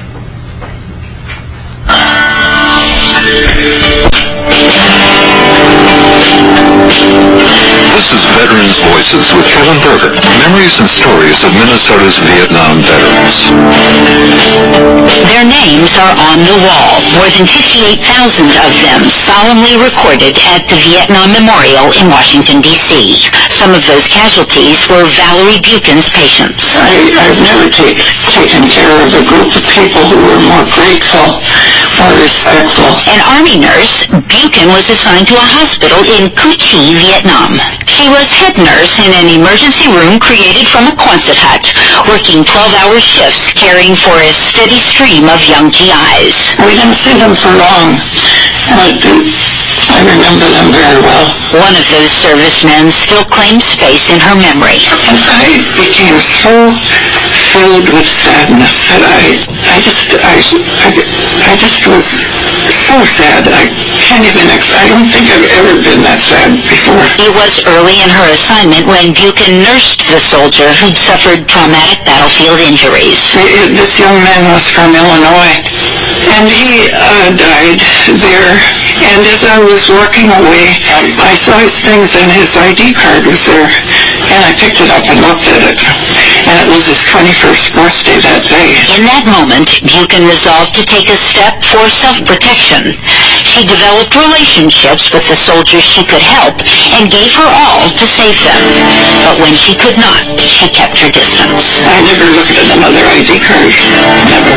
This is Veterans Voices with Kevin Berger. Memories and stories of Minnesota's Vietnam veterans. Their names are on the wall, more than 58,000 of them solemnly recorded at the Vietnam Memorial in Washington, D.C. Some of those casualties were Valerie Buchan's patients. I've never taken care of a group of people who were more grateful, more respectful. An Army nurse, Buchan was assigned to a hospital in Cu Chi, Vietnam. She was head nurse in an emergency room created from a Quonset hut, working 12-hour shifts caring for a steady stream of young GIs. We didn't see them for long, but I remember them very well. One of those servicemen still claims space in her memory. And I became so filled with sadness that I just was so sad. I don't think I've ever been that sad before. It was early in her assignment when Buchan nursed the soldier who'd suffered traumatic battlefield injuries. This young man was from Illinois, and he died there. And as I was walking away, I saw his things, and his ID card was there, and I picked it up and looked at it. and it was his 21st birthday that day. In that moment, Buchan resolved to take a step for self-protection. She developed relationships with the soldiers she could help and gave her all to save them. But when she could not, she kept her distance. I never looked at another ID card. Never.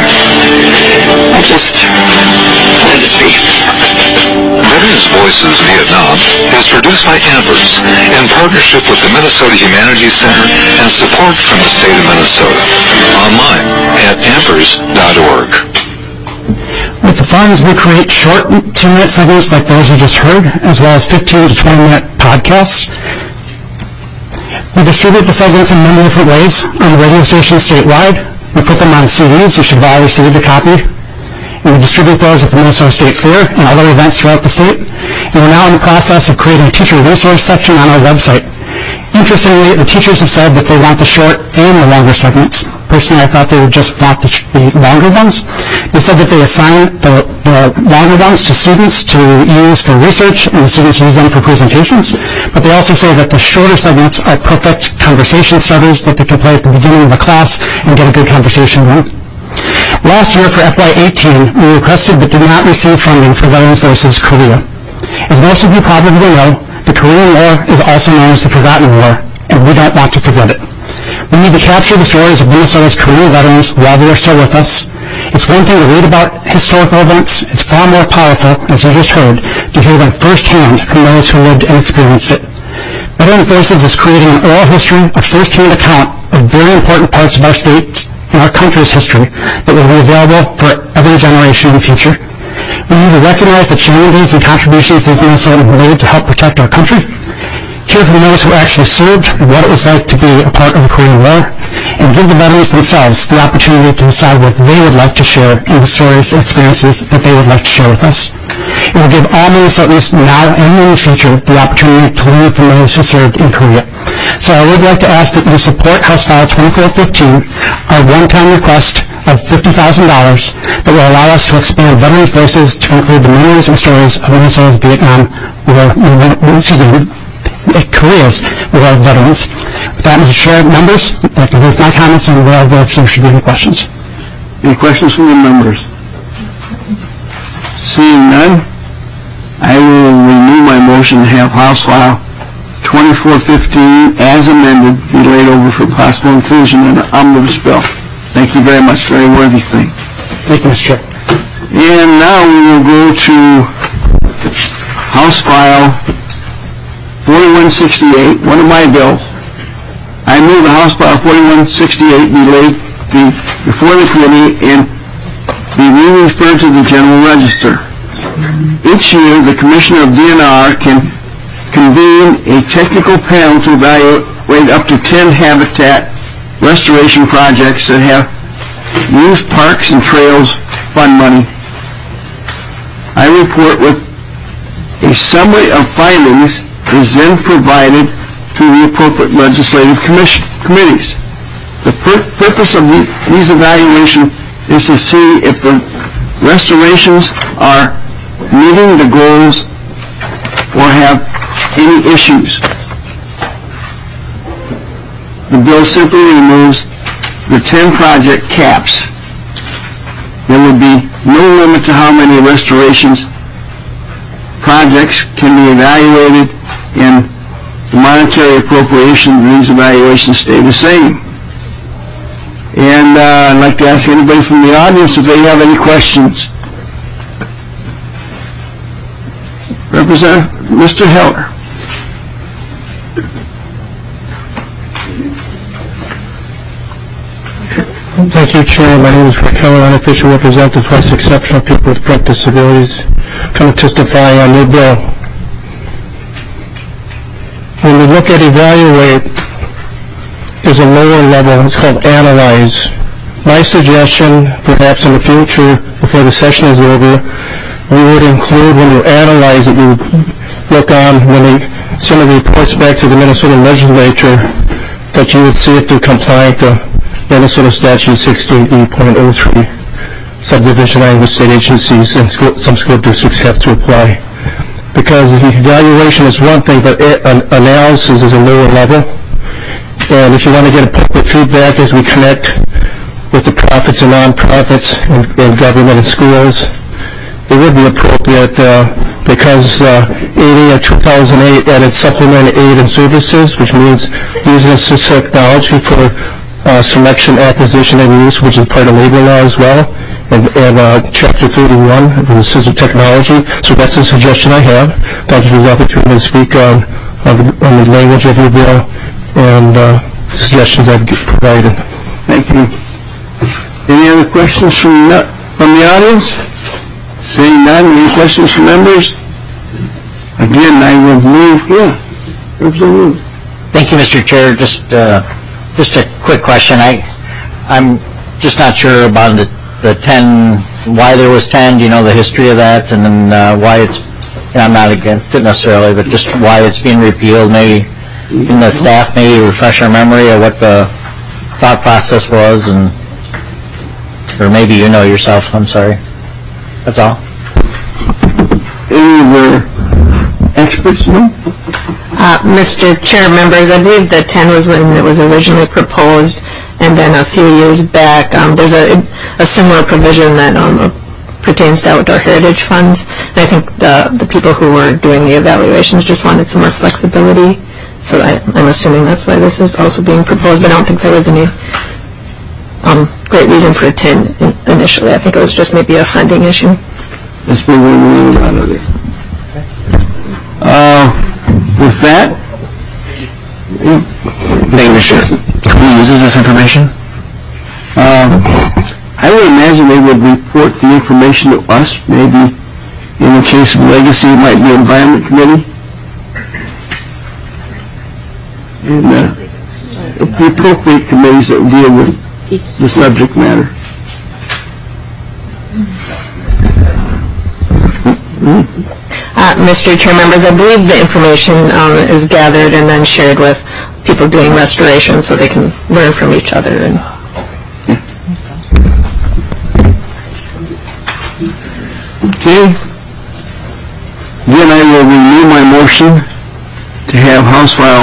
I just let it be. Veterans Voices Vietnam is produced by AMPERS in partnership with the Minnesota Humanities Center and support from the state of Minnesota. Online at ampers.org. With the funds, we create short 2-minute segments like those you just heard, as well as 15 to 20-minute podcasts. We distribute the segments in many different ways on the radio stations statewide. We put them on CDs. You should have all received a copy. And we distribute those at the Minnesota State Fair and other events throughout the state. And we're now in the process of creating a teacher resource section on our website. Interestingly, the teachers have said that they want the short and the longer segments. Personally, I thought they would just want the longer ones. They said that they assign the longer ones to students to use for research, and the students use them for presentations. But they also say that the shorter segments are perfect conversation starters that they can play at the beginning of a class and get a good conversation going. Last year for FY18, we requested but did not receive funding for Veterans Voices Korea. As most of you probably know, the Korean War is also known as the Forgotten War, and we don't want to forget it. We need to capture the stories of Minnesota's Korean veterans while they are still with us. It's one thing to read about historical events. It's far more powerful, as you just heard, to hear them firsthand from those who lived and experienced it. Veterans Voices is creating an oral history, a firsthand account of very important parts of our state and our country's history that will be available for every generation in the future. We need to recognize the challenges and contributions these Minnesotans made to help protect our country, hear from those who actually served what it was like to be a part of the Korean War, and give the veterans themselves the opportunity to decide what they would like to share in the stories and experiences that they would like to share with us. It will give all Minnesotans now and in the future the opportunity to learn from those who served in Korea. So I would like to ask that you support House File 2415, our one-time request of $50,000 that will allow us to expand Veterans Voices to include the memories and stories of Minnesota's Korea's war veterans. With that, Mr. Chair, members, that concludes my comments, and we'll go if there should be any questions. Any questions from the members? Seeing none, I will renew my motion to have House File 2415 as amended be laid over for possible inclusion in the omnibus bill. Thank you very much. Very worthy thing. Thank you, Mr. Chair. And now we will go to House File 4168, one of my bills. I move the House File 4168 be laid before the committee and be re-referred to the General Register. Each year, the Commissioner of DNR can convene a technical panel to evaluate up to 10 habitat restoration projects that have used parks and trails fund money. I report with a summary of findings is then provided to the appropriate legislative committees. The purpose of these evaluations is to see if the restorations are meeting the goals or have any issues. The bill simply removes the 10 project caps. There will be no limit to how many restorations projects can be evaluated, and the monetary appropriation of these evaluations stay the same. And I'd like to ask anybody from the audience if they have any questions. Representative Mr. Heller. Thank you, Chair. My name is Rick Heller. I'm official representative of exceptional people with current disabilities. I'm trying to testify on the bill. When we look at evaluate, there's a lower level. It's called analyze. My suggestion, perhaps in the future, before the session is over, we would include when you analyze it, you look on when they send the reports back to the Minnesota legislature, that you would see if they're compliant to Minnesota Statute 16E.03, subdivision language state agencies and some school districts have to apply. Because the evaluation is one thing, but analysis is a lower level. And if you want to get appropriate feedback as we connect with the profits and nonprofits in government and schools, it would be appropriate because 80 of 2008 added supplemental aid and services, which means using assistive technology for selection, acquisition, and use, which is part of labor law as well, and Chapter 31 of the assistive technology. So that's a suggestion I have. Thank you for the opportunity to speak on the language of your bill and suggestions I've provided. Thank you. Any other questions from the audience? Seeing none, any questions from members? Again, I will move. Yeah. Thank you, Mr. Chair. Just a quick question. I'm just not sure about the 10, why there was 10. Do you know the history of that? And then why it's, I'm not against it necessarily, but just why it's being repealed. Maybe in the staff, maybe refresh our memory of what the thought process was, or maybe you know yourself. I'm sorry. That's all. Any of the experts know? Mr. Chair, members, I believe that 10 was when it was originally proposed, and then a few years back, there's a similar provision that pertains to outdoor heritage funds. And I think the people who were doing the evaluations just wanted some more flexibility. So I'm assuming that's why this is also being proposed, but I don't think there was any great reason for a 10 initially. I think it was just maybe a funding issue. Let's move on out of there. With that, Thank you, Mr. Who uses this information? I would imagine they would report the information to us. Maybe in the case of Legacy, it might be Environment Committee. And the appropriate committees that deal with the subject matter. Mr. Chair, members, I believe the information is gathered and then shared with people doing restoration so they can learn from each other. Okay. Then I will renew my motion to have House File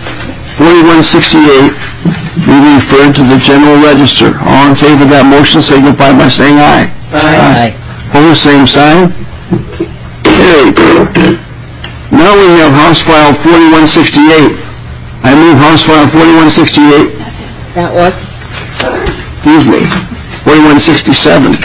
4168 be referred to the General Register. All in favor of that motion signify by saying aye. Aye. Opposed, same sign. Carried. Now we have House File 4168. I move House File 4168. That was? Excuse me. 4167.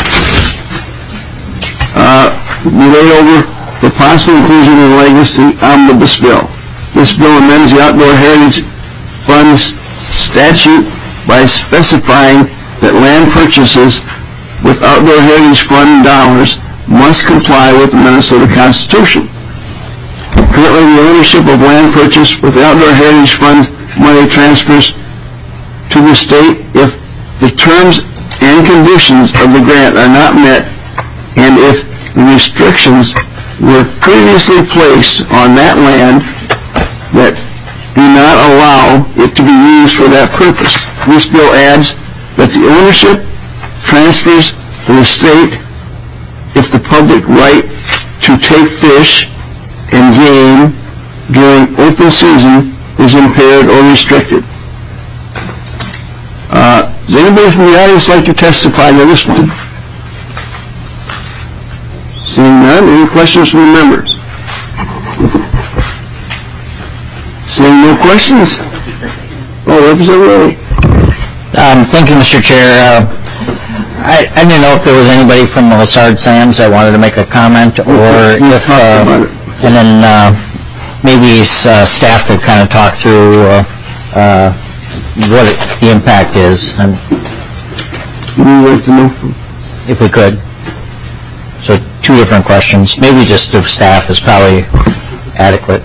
Be laid over for possible inclusion in the Legacy Omnibus Bill. This bill amends the Outdoor Heritage Fund statute by specifying that land purchases with Outdoor Heritage Fund dollars must comply with the Minnesota Constitution. Currently, the ownership of land purchased with the Outdoor Heritage Fund money transfers to the state if the terms and conditions of the grant are not met and if the restrictions were previously placed on that land that do not allow it to be used for that purpose. This bill adds that the ownership transfers to the state if the public right to take fish and game during open season is impaired or restricted. Does anybody from the audience like to testify to this one? Seeing none, any questions from the members? Seeing no questions? Representative Rowe. Thank you, Mr. Chair. I didn't know if there was anybody from Lessard Sands that wanted to make a comment, or if, and then maybe staff could kind of talk through what the impact is, and if we could. So 2 different questions. Maybe just of staff is probably adequate.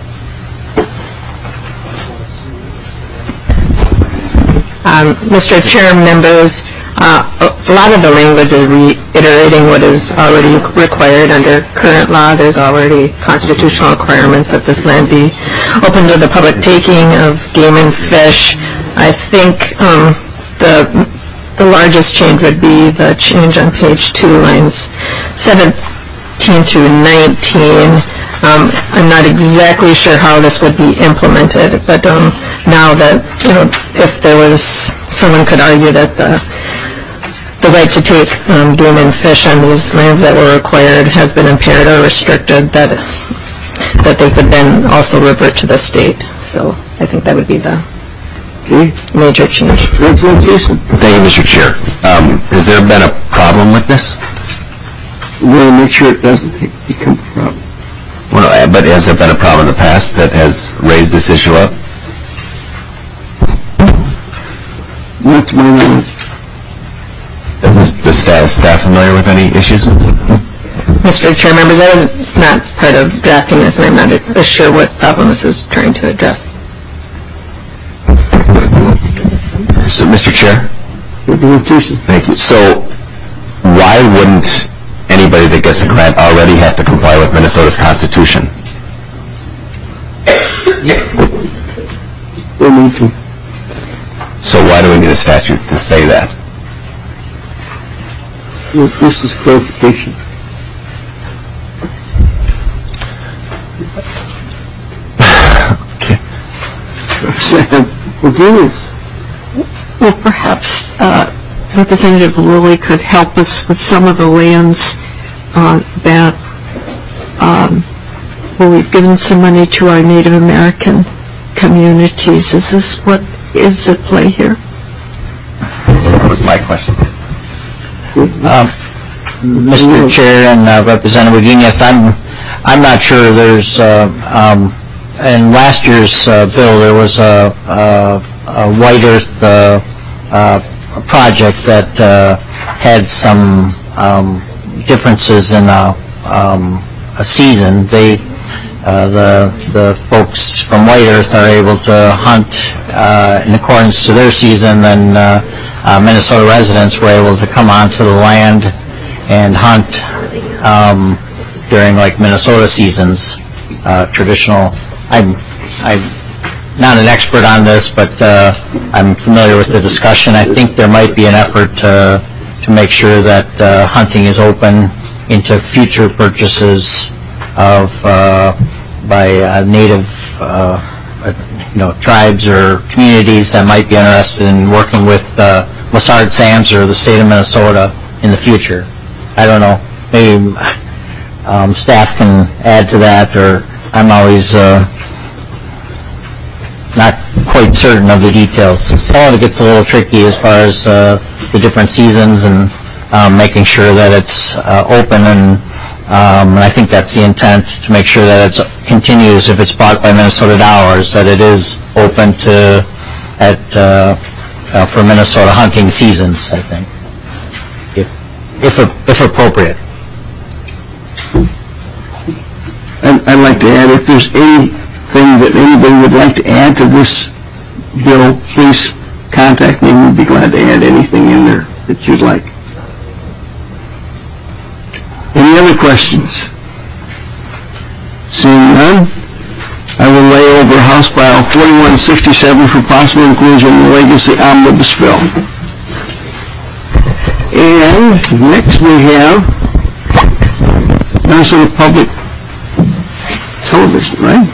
Mr. Chair, members, a lot of the language is reiterating what is already required under current law. There's already constitutional requirements that this land be open to the public taking of game and fish. I think the largest change would be the change on page 2, lines 17 through 19. I'm not exactly sure how this would be implemented, but now that, if there was, someone could argue that the right to take game and fish on these lands that were acquired has been impaired or restricted, that they could then also revert to the state. So I think that would be the major change. Thank you, Mr. Chair. Has there been a problem with this? We want to make sure it doesn't become a problem. Well, but has there been a problem in the past that has raised this issue up? Not to my knowledge. Is the staff familiar with any issues? Mr. Chair, members, I was not part of drafting this, and I'm not sure what problem this is trying to address. So, Mr. Chair? Thank you. So, why wouldn't anybody that gets a grant already have to comply with Minnesota's Constitution? They need to. So why do we need a statute to say that? Well, this is clarification. Okay. Well, perhaps Representative Lilly could help us with some of the lands that where we've given some money to our Native American communities. Is this what is at play here? That was my question. Mr. Chair and Representative Guinness, I'm not sure. There's in last year's bill there was a White Earth project that had some differences in a season. The folks from White Earth are able to hunt in accordance to their season, and Minnesota residents were able to come onto the land and hunt during like Minnesota seasons, traditional. I'm not an expert on this, but I'm familiar with the discussion. I think there might be an effort to make sure that hunting is open into future purchases of by native tribes or communities that might be interested in working with Lessard Sam's or the state of Minnesota in the future. I don't know. Maybe staff can add to that, or I'm always not quite certain of the details. Some of it gets a little tricky as far as the different seasons and making sure that it's open, and I think that's the intent, to make sure that it continues, if it's bought by Minnesota Dollars, that it is open to for Minnesota hunting seasons, I think, if appropriate. I'd like to add, if there's anything that anybody would like to add to this bill, please contact me. We'd be glad to add anything in there that you'd like. Any other questions? Seeing none, I will lay over House File 4167 for possible inclusion in the Legacy Omnibus Bill. And next we have Minnesota Public Television, right?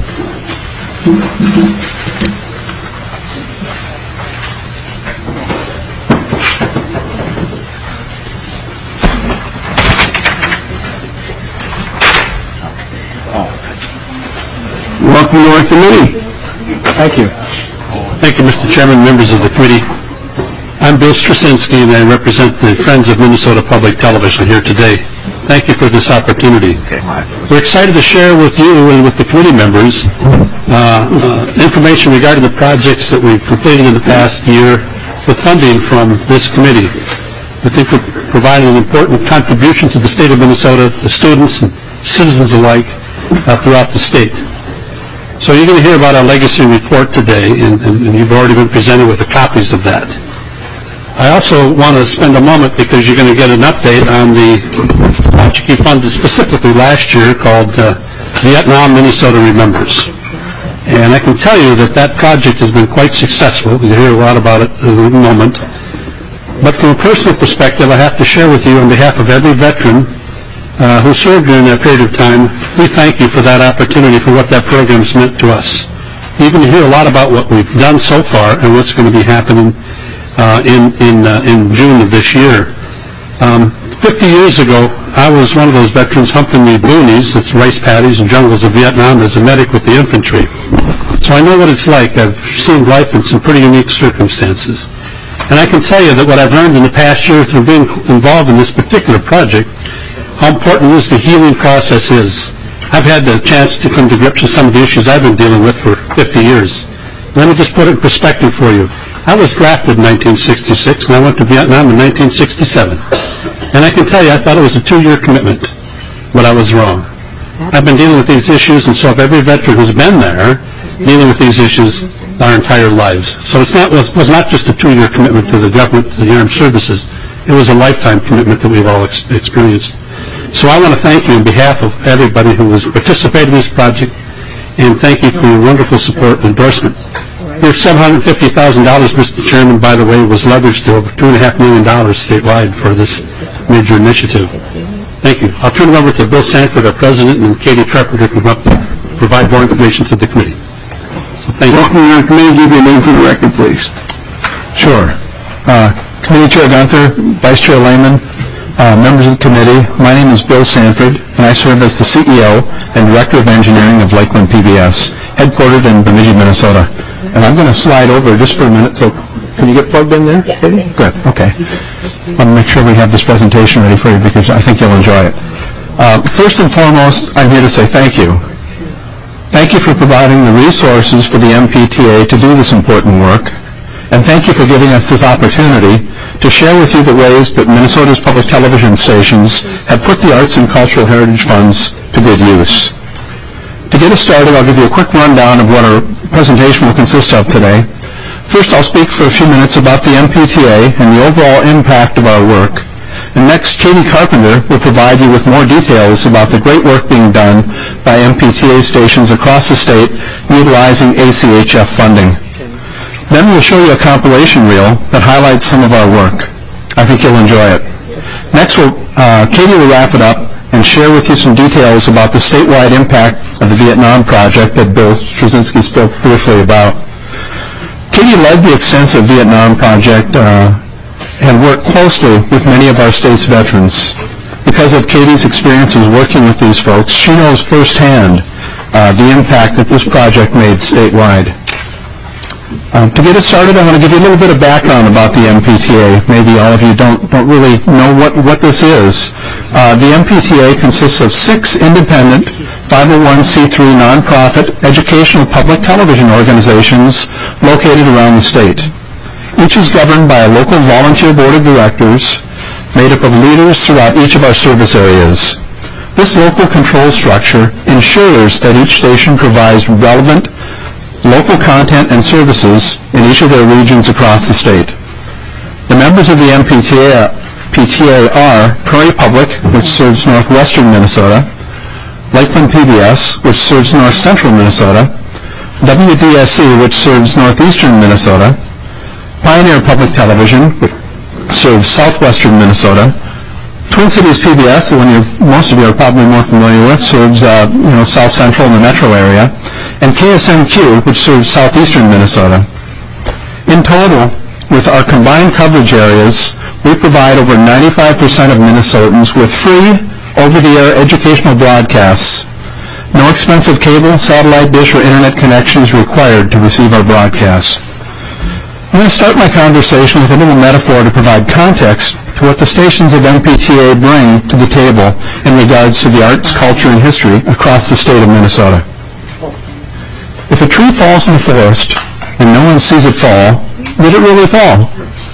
Welcome to our committee. Thank you. Thank you, Mr. Chairman, members of the committee. I'm Bill Straczynski, and I represent the Friends of Minnesota Public Television here today. Thank you for this opportunity. We're excited to share with you and with the committee members information regarding the projects that we've completed in the past year with funding from this committee. I think we've provided an important contribution to the state of Minnesota, to students and citizens alike throughout the state. So you're going to hear about our legacy report today, and you've already been presented with the copies of that. I also want to spend a moment, because you're going to get an update on the project you funded specifically last year called Vietnam Minnesota Remembers. And I can tell you that that project has been quite successful. You'll hear a lot about it in a moment. But from a personal perspective, I have to share with you on behalf of every veteran who served during that period of time, we thank you for that opportunity, for what that program has meant to us. You're going to hear a lot about what we've done so far and what's going to be happening in June of this year. 50 years ago, I was one of those veterans humping the boonies, that's rice paddies and jungles of Vietnam, as a medic with the infantry. So I know what it's like. I've seen life in some pretty unique circumstances. And I can tell you that what I've learned in the past year through being involved in this particular project, how important the healing process is. I've had the chance to come to grips with some of the issues I've been dealing with for 50 years. Let me just put it in perspective for you. I was drafted in 1966, and I went to Vietnam in 1967. And I can tell you, I thought it was a 2-year commitment, but I was wrong. I've been dealing with these issues, and so have every veteran who's been there, dealing with these issues our entire lives. So it was not just a 2-year commitment to the government, to the armed services. It was a lifetime commitment that we've all experienced. So I want to thank you on behalf of everybody who has participated in this project, and thank you for your wonderful support and endorsement. Your $750,000, Mr. Chairman, by the way, was leveraged to over $2.5 million statewide for this major initiative. Thank you. I'll turn it over to Bill Sanford, our president, and Katie Carpenter can provide more information to the committee. So thank you. Welcome to our committee. Give your name for the record, please. Sure. Committee Chair Gunther, Vice Chair Lehman, members of the committee, my name is Bill Sanford, and I serve as the CEO and Director of Engineering of Lakeland PBS, headquartered in Bemidji, Minnesota. And I'm going to slide over just for a minute, so can you get plugged in there? Yeah. Good, okay. I want to make sure we have this presentation ready for you because I think you'll enjoy it. First and foremost, I'm here to say thank you. Thank you for providing the resources for the MPTA to do this important work, and thank you for giving us this opportunity to share with you the ways that Minnesota's public television stations have put the arts and cultural heritage funds to good use. To get us started, I'll give you a quick rundown of what our presentation will consist of today. First, I'll speak for a few minutes about the MPTA and the overall impact of our work. And next, Katie Carpenter will provide you with more details about the great work being done by MPTA stations across the state utilizing ACHF funding. Then we'll show you a compilation reel that highlights some of our work. I think you'll enjoy it. Next, Katie will wrap it up and share with you some details about the statewide impact of the Vietnam project that Bill Straczynski spoke briefly about. Katie led the extensive Vietnam project and worked closely with many of our state's veterans. Because of Katie's experiences working with these folks, she knows firsthand the impact that this project made statewide. To get us started, I want to give you a little bit of background about the MPTA. Maybe all of you don't really know what this is. The MPTA consists of 6 independent 501c3 nonprofit educational public television organizations located around the state. Each is governed by a local volunteer board of directors made up of leaders throughout each of our service areas. This local control structure ensures that each station provides relevant local content and services in each of their regions across the state. The members of the MPTA are Prairie Public, which serves northwestern Minnesota, Lakeland PBS, which serves north central Minnesota, WDSC, which serves northeastern Minnesota, Pioneer Public Television, which serves southwestern Minnesota, Twin Cities PBS, the one most of you are probably more familiar with, serves south central and the metro area, and KSMQ, which serves southeastern Minnesota. In total, with our combined coverage areas, we provide over 95% of Minnesotans with free, over-the-air educational broadcasts. No expensive cable, satellite dish, or internet connection is required to receive our broadcasts. I'm going to start my conversation with a little metaphor to provide context to what the stations of MPTA bring to the table in regards to the arts, culture, and history across the state of Minnesota. If a tree falls in the forest and no one sees it fall, did it really fall?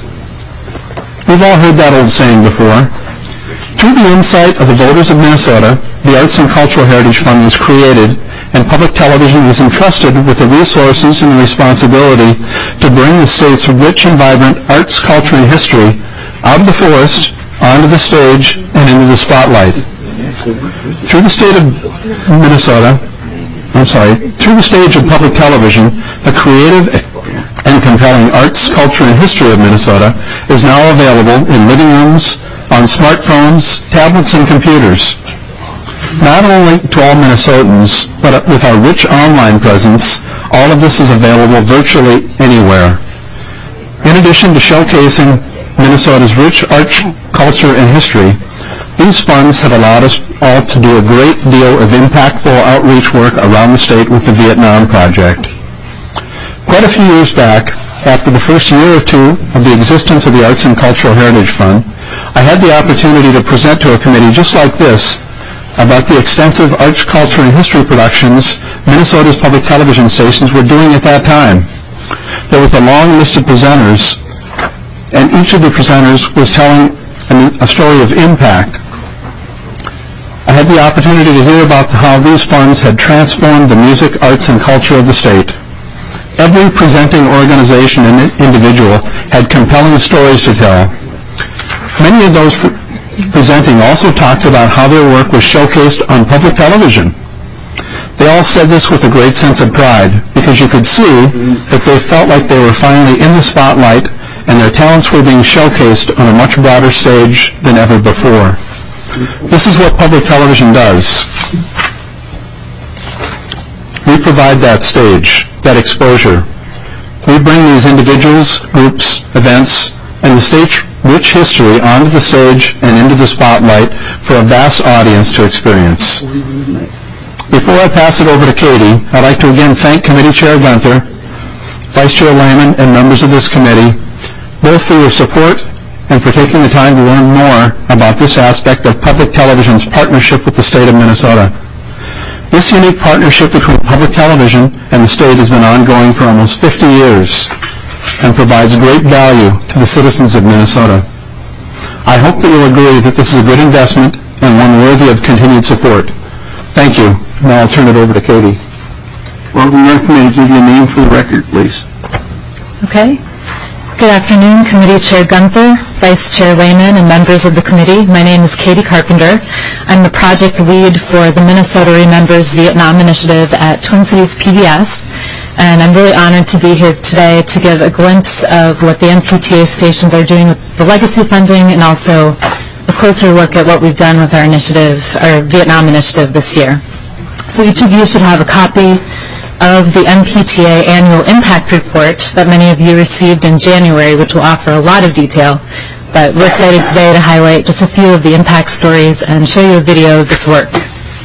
We've all heard that old saying before. Through the insight of the voters of Minnesota, the Arts and Cultural Heritage Fund was created, and public television was entrusted with the resources and the responsibility to bring the state's rich and vibrant arts, culture, and history out of the forest, onto the stage, and into the spotlight. Through the state of Minnesota, through the stage of public television, the creative and compelling arts, culture, and history of Minnesota is now available in living rooms, on smartphones, tablets, and computers. Not only to all Minnesotans, but with our rich online presence, all of this is available virtually anywhere. In addition to showcasing Minnesota's rich art, culture, and history, these funds have allowed us all to do a great deal of impactful outreach work around the state with the Vietnam Project. Quite a few years back, after the first year or two of the existence of the Arts and Cultural Heritage Fund, I had the opportunity to present to a committee just like this about the extensive arts, culture, and history productions Minnesota's public television stations were doing at that time. There was a long list of presenters, and each of the presenters was telling a story of impact. I had the opportunity to hear about how these funds had transformed the music, arts, and culture of the state. Every presenting organization and individual had compelling stories to tell. Many of those presenting also talked about how their work was showcased on public television. They all said this with a great sense of pride, because you could see that they felt like they were finally in the spotlight and their talents were being showcased on a much broader stage than ever before. This is what public television does. We provide that stage, that exposure. We bring these individuals, groups, events, and the state's rich history onto the stage and into the spotlight for a vast audience to experience. Before I pass it over to Katie, I'd like to again thank Committee Chair Gunther, Vice Chair Lehman, and members of this committee, both for your support and for taking the time to learn more about this aspect of public television's partnership with the state of Minnesota. This unique partnership between public television and the state has been ongoing for almost 50 years and provides great value to the citizens of Minnesota. I hope that you'll agree that this is a good investment and one worthy of continued support. Thank you. Now I'll turn it over to Katie. Welcome, Mayor. May I give you a name for the record, please? Okay. Good afternoon, Committee Chair Gunther, Vice Chair Lehman, and members of the committee. My name is Katie Carpenter. I'm the project lead for the Minnesota Remembers Vietnam Initiative at Twin Cities PBS, and I'm really honored to be here today to give a glimpse of what the MPTA stations are doing with the legacy funding and also a closer look at what we've done with our initiative, our Vietnam initiative this year. So each of you should have a copy of the MPTA annual impact report that many of you received in January, which will offer a lot of detail. But we're excited today to highlight just a few of the impact stories and show you a video of this work.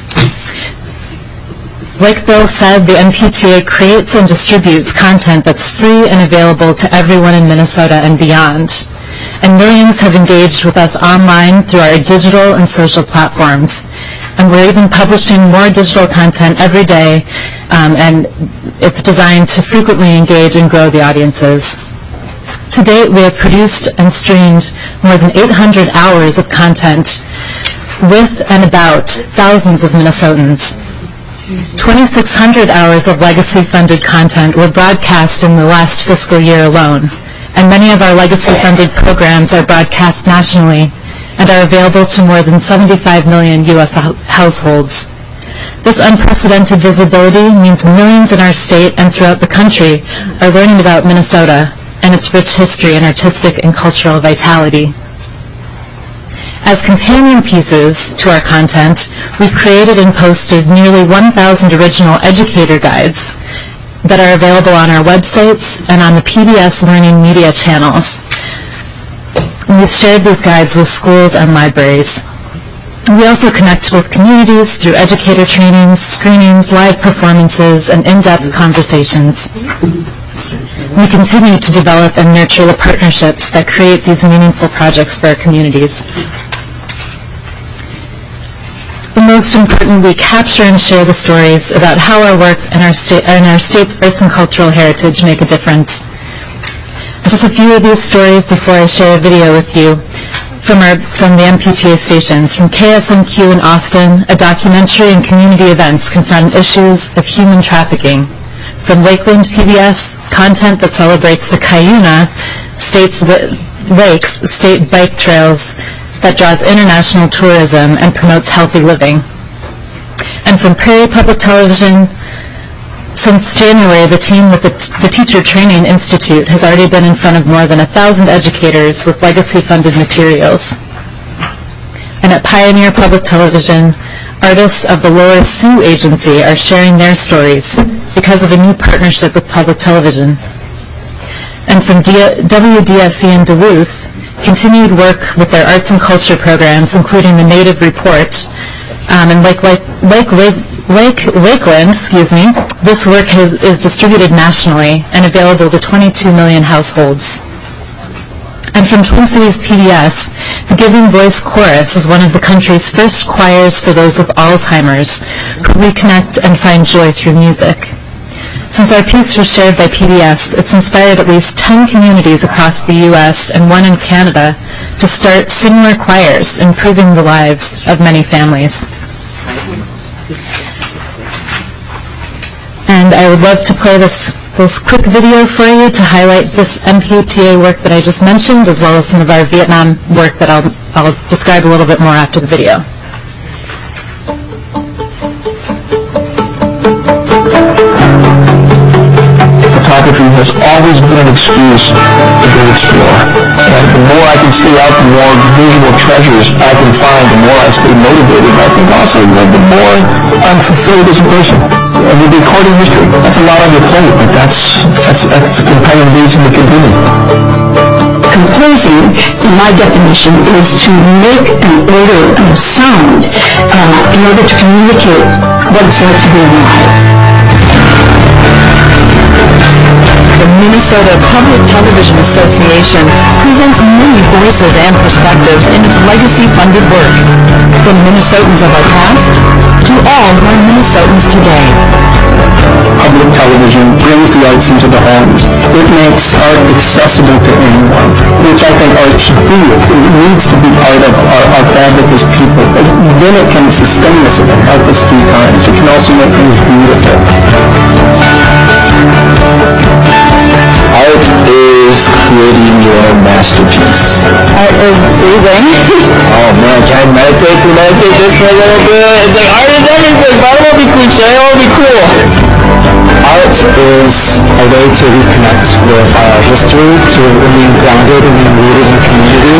Like Bill said, the MPTA creates and distributes content that's free and available to everyone in Minnesota and beyond. And millions have engaged with us online through our digital and social platforms. And we're even publishing more digital content every day, and it's designed to frequently engage and grow the audiences. To date, we have produced and streamed more than 800 hours of content with and about thousands of Minnesotans. 2,600 hours of legacy-funded content were broadcast in the last fiscal year alone, and many of our legacy-funded programs are broadcast nationally and are available to more than 75 million U.S. households. This unprecedented visibility means millions in our state and throughout the country are learning about Minnesota and its rich history and artistic and cultural vitality. As companion pieces to our content, we've created and posted nearly 1,000 original educator guides that are available on our websites and on the PBS Learning Media channels. We've shared these guides with schools and libraries. We also connect with communities through educator trainings, screenings, live performances, and in-depth conversations. We continue to develop and nurture the partnerships that create these meaningful projects for our communities. But most importantly, we capture and share the stories about how our work and our state's arts and cultural heritage make a difference. Just a few of these stories before I share a video with you from the MPTA stations. From KSMQ in Austin, a documentary and community events confront issues of human trafficking. From Lakeland PBS, content that celebrates the Cuyuna Lakes state bike trails that draws international tourism and promotes healthy living. And from Prairie Public Television, since January, the team with the Teacher Training Institute has already been in front of more than 1,000 educators with legacy-funded materials. And at Pioneer Public Television, artists of the Lower Sioux Agency are sharing their stories because of a new partnership with public television. And from WDSC in Duluth, continued work with their arts and culture programs, including the Native Report, and Lakeland, this work is distributed nationally and available to 22 million households. And from Twin Cities PBS, the Giving Voice Chorus is one of the country's first choirs for those with Alzheimer's who reconnect and find joy through music. Since our piece was shared by PBS, it's inspired at least 10 communities across the U.S. and one in Canada to start similar choirs, improving the lives of many families. And I would love to play this quick video for you to highlight this MPTA work that I just mentioned, as well as some of our Vietnam work that I'll describe a little bit more after the video. Photography has always been an excuse to go explore. And the more I can stay out, the more visual treasures I can find, the more I stay motivated. And I think also that the more I'm fulfilled as a person. And with recording history, that's a lot on your plate, but that's a compelling reason to continue. Composing, in my definition, is to make an order of sound in order to communicate what it's like to be alive. The Minnesota Public Television Association presents many voices and perspectives in its legacy-funded work, from Minnesotans of our past to all who are Minnesotans today. Public television brings the arts into the homes. It makes art accessible to anyone, which I think art should be. It needs to be part of our fabric as people. Then it can sustain us and help us through times. It can also make things beautiful. Art is creating your masterpiece. Art is breathing. Oh man, can I meditate this for a little bit? It's like art is everything, but I don't want to be cliche, I want to be cool. Art is a way to reconnect with our history, to remain grounded and being rooted in community.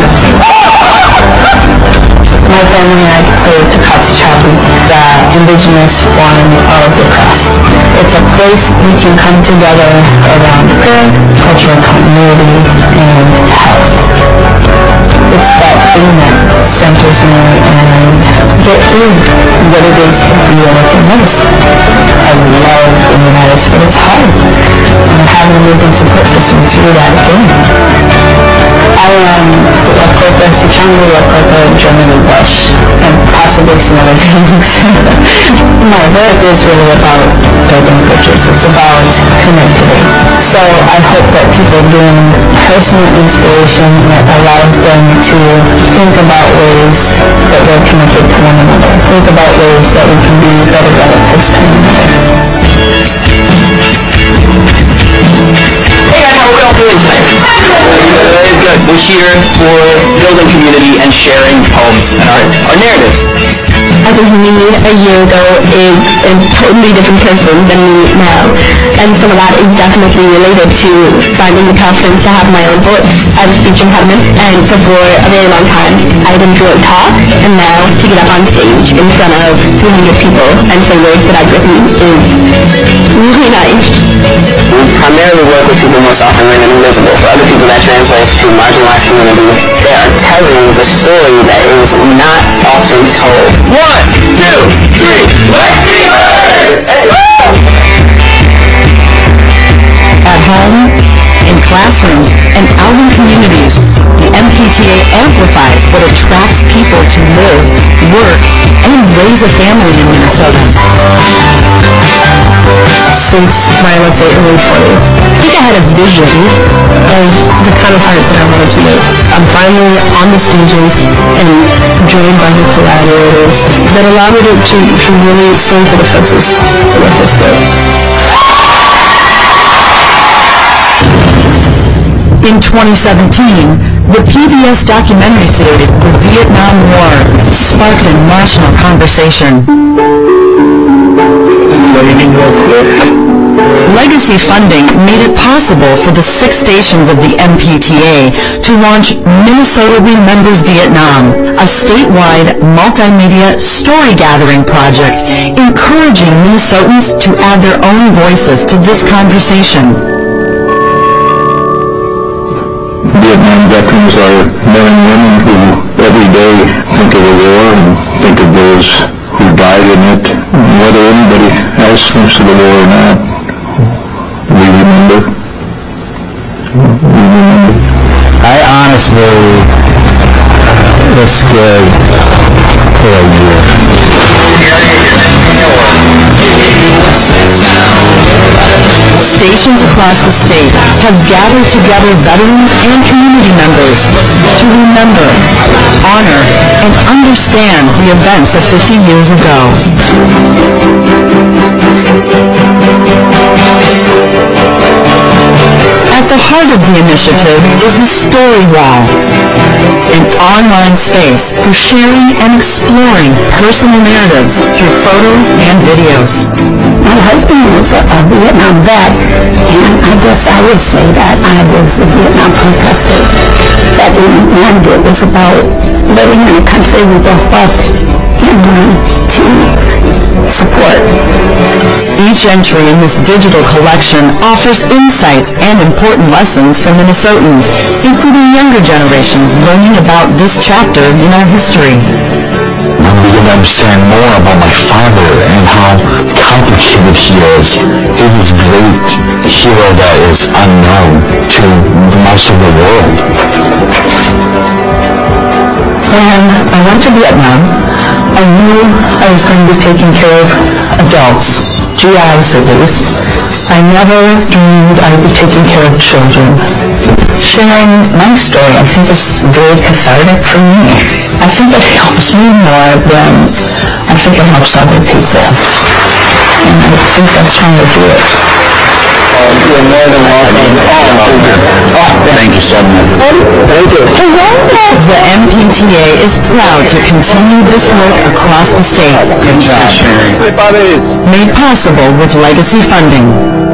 My family and I play Tecumseh Chapel, the indigenous form of lacrosse. It's a place we can come together around prayer, cultural continuity, and health. It's that thing that centers me and get through what it is to be like a nurse. I love being a nurse, but it's hard. And I have an amazing support system to do that again. I Lakota Sicangu, Lakota German English, and possibly some other things. My work is really about building bridges. It's about connectivity. So I hope that people gain personal inspiration that allows them to think about ways that we're connected to one another. Think about ways that we can be better relatives to one another. Hey guys, how are we all doing tonight? Very good. We're here for building community and sharing poems and our narratives. I think me a year ago is a totally different person than me now. And some of that is definitely related to finding the confidence to have my own voice. I have a speech impediment, and so for a very long time, I didn't really talk. And now to get up on stage in front of 300 people and say words that I've written is really nice. We primarily work with people most often remain invisible. For other people, that translates to marginalized communities. They are telling the story that is not often told. 1, 2, 3, let's be heard! At home, in classrooms, and out in communities, the MPTA amplifies what attracts people to live, work, and raise a family in Minnesota. Since my, let's say, early 20s, I think I had a vision of the kind of art that I wanted to make. I'm finally on the stages and joined by new collaborators that allow me to really swing for the fences with this book. In 2017, the PBS documentary series, The Vietnam War, sparked a national conversation. Legacy legacy funding made it possible for the 6 stations of the MPTA to launch Minnesota Remembers Vietnam, a statewide multimedia story-gathering project encouraging Minnesotans to add their own voices to this conversation. Vietnam veterans are men and women who every day think of the war and think of those who died in it. Whether anybody else thinks of the war or not, we remember. I honestly was scared for a year. Stations across the state have gathered together veterans and community members to remember, honor, and understand the events of 50 years ago. At the heart of the initiative is the Story Wall, an online space for sharing and exploring personal narratives through photos and videos. My husband was a Vietnam vet, and I guess I would say that I was a Vietnam protester. But in the end, it was about living in a country we both loved and wanted to support. Each entry in this digital collection offers insights and important lessons for Minnesotans, including younger generations learning about this chapter in our history. I'm beginning to understand more about my father and how complicated he is. He's this great hero that is unknown to most of the world. When I went to Vietnam, I knew I was going to be taking care of adults, GIs at least. I never dreamed I would be taking care of children. Sharing my story, I think, is very cathartic for me. I think it helps me more than I think it helps other people. And I think that's how I do it. You're more than welcome. Thank you so much. Thank you. The MPTA is proud to continue this work across the state. Good job, Sherry. Made possible with legacy funding.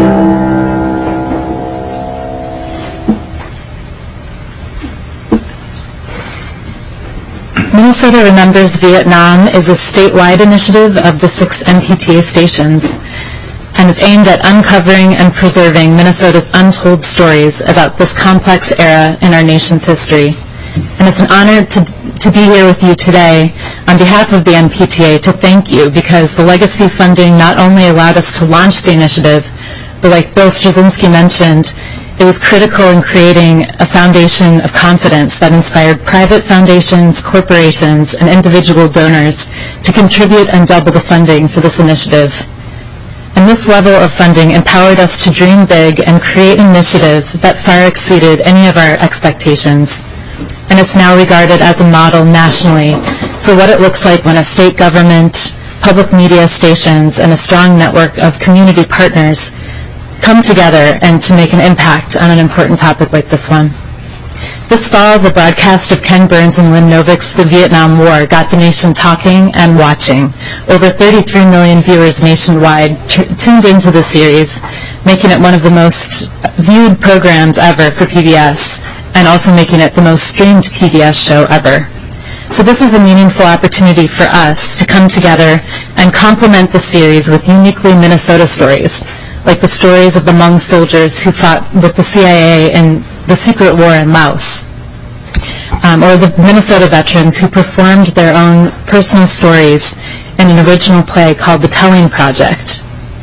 Minnesota Remembers Vietnam is a statewide initiative of the 6 MPTA stations, and it's aimed at uncovering and preserving Minnesota's untold stories about this complex era in our nation's history. And it's an honor to be here with you today on behalf of the MPTA to thank you, because the legacy funding not only allowed us to launch the initiative, but like Bill Straczynski mentioned, it was critical in creating a foundation of confidence that inspired private foundations, corporations, and individual donors to contribute and double the funding for this initiative. And this level of funding empowered us to dream big and create an initiative that far exceeded any of our expectations. And it's now regarded as a model nationally for what it looks like when a state government, public media stations, and a strong network of community partners come together and to make an impact on an important topic like this one. This fall, the broadcast of Ken Burns and Lynn Novick's The Vietnam War got the nation talking and watching. Over 33 million viewers nationwide tuned into the series, making it one of the most viewed programs ever for PBS, and also making it the most streamed PBS show ever. So this is a meaningful opportunity for us to come together and complement the series with uniquely Minnesota stories, like the stories of the Hmong soldiers who fought with the CIA in the secret war in Laos, or the Minnesota veterans who performed their own personal stories in an original play called The Telling Project.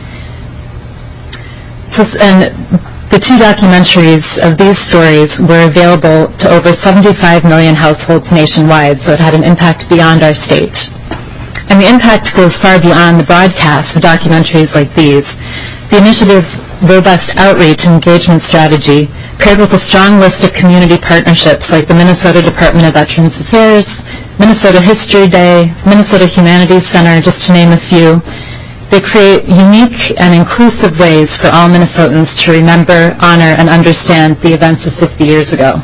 And the 2 documentaries of these stories were available to over 75 million households nationwide, so it had an impact beyond our state. And the impact goes far beyond the broadcast of documentaries like these. The initiative's robust outreach and engagement strategy, paired with a strong list of community partnerships like the Minnesota Department of Veterans Affairs, Minnesota History Day, Minnesota Humanities Center, just to name a few, they create unique and inclusive ways for all Minnesotans to remember, honor, and understand the events of 50 years ago.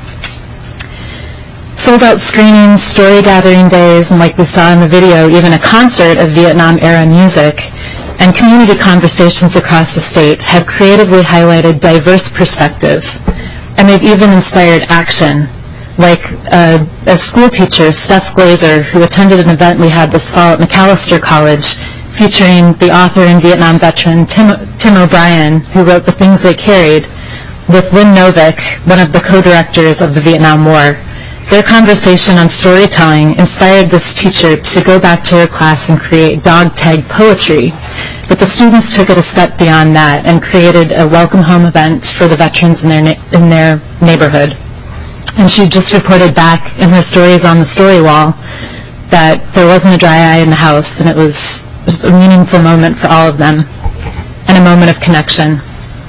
Sold-out screenings, story-gathering days, and like we saw in the video, even a concert of Vietnam-era music and community conversations across the state have creatively highlighted diverse perspectives, and they've even inspired action, like a school teacher, Steph Glazer, who attended an event we had this fall at Macalester College featuring the author and Vietnam veteran Tim O'Brien, who wrote The Things They Carried, with Lynn Novick, one of the co-directors of the Vietnam War. Their conversation on storytelling inspired this teacher to go back to her class and create dog tag poetry. But the students took it a step beyond that and created a welcome home event for the veterans in their neighborhood. And she just reported back in her stories on the story wall that there wasn't a dry eye in the house, and it was just a meaningful moment for all of them, and a moment of connection.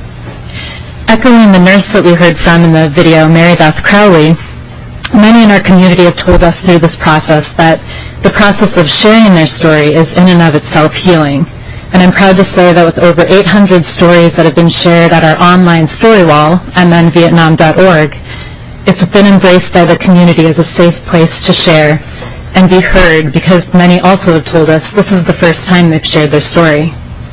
Echoing the nurse that we heard from in the video, Mary Beth Crowley, many in our community have told us through this process that the process of sharing their story is in and of itself healing. And I'm proud to say that with over 800 stories that have been shared at our online story wall, mnvietnam.org, it's been embraced by the community as a safe place to share and be heard, because many also have told us this is the first time they've shared their story.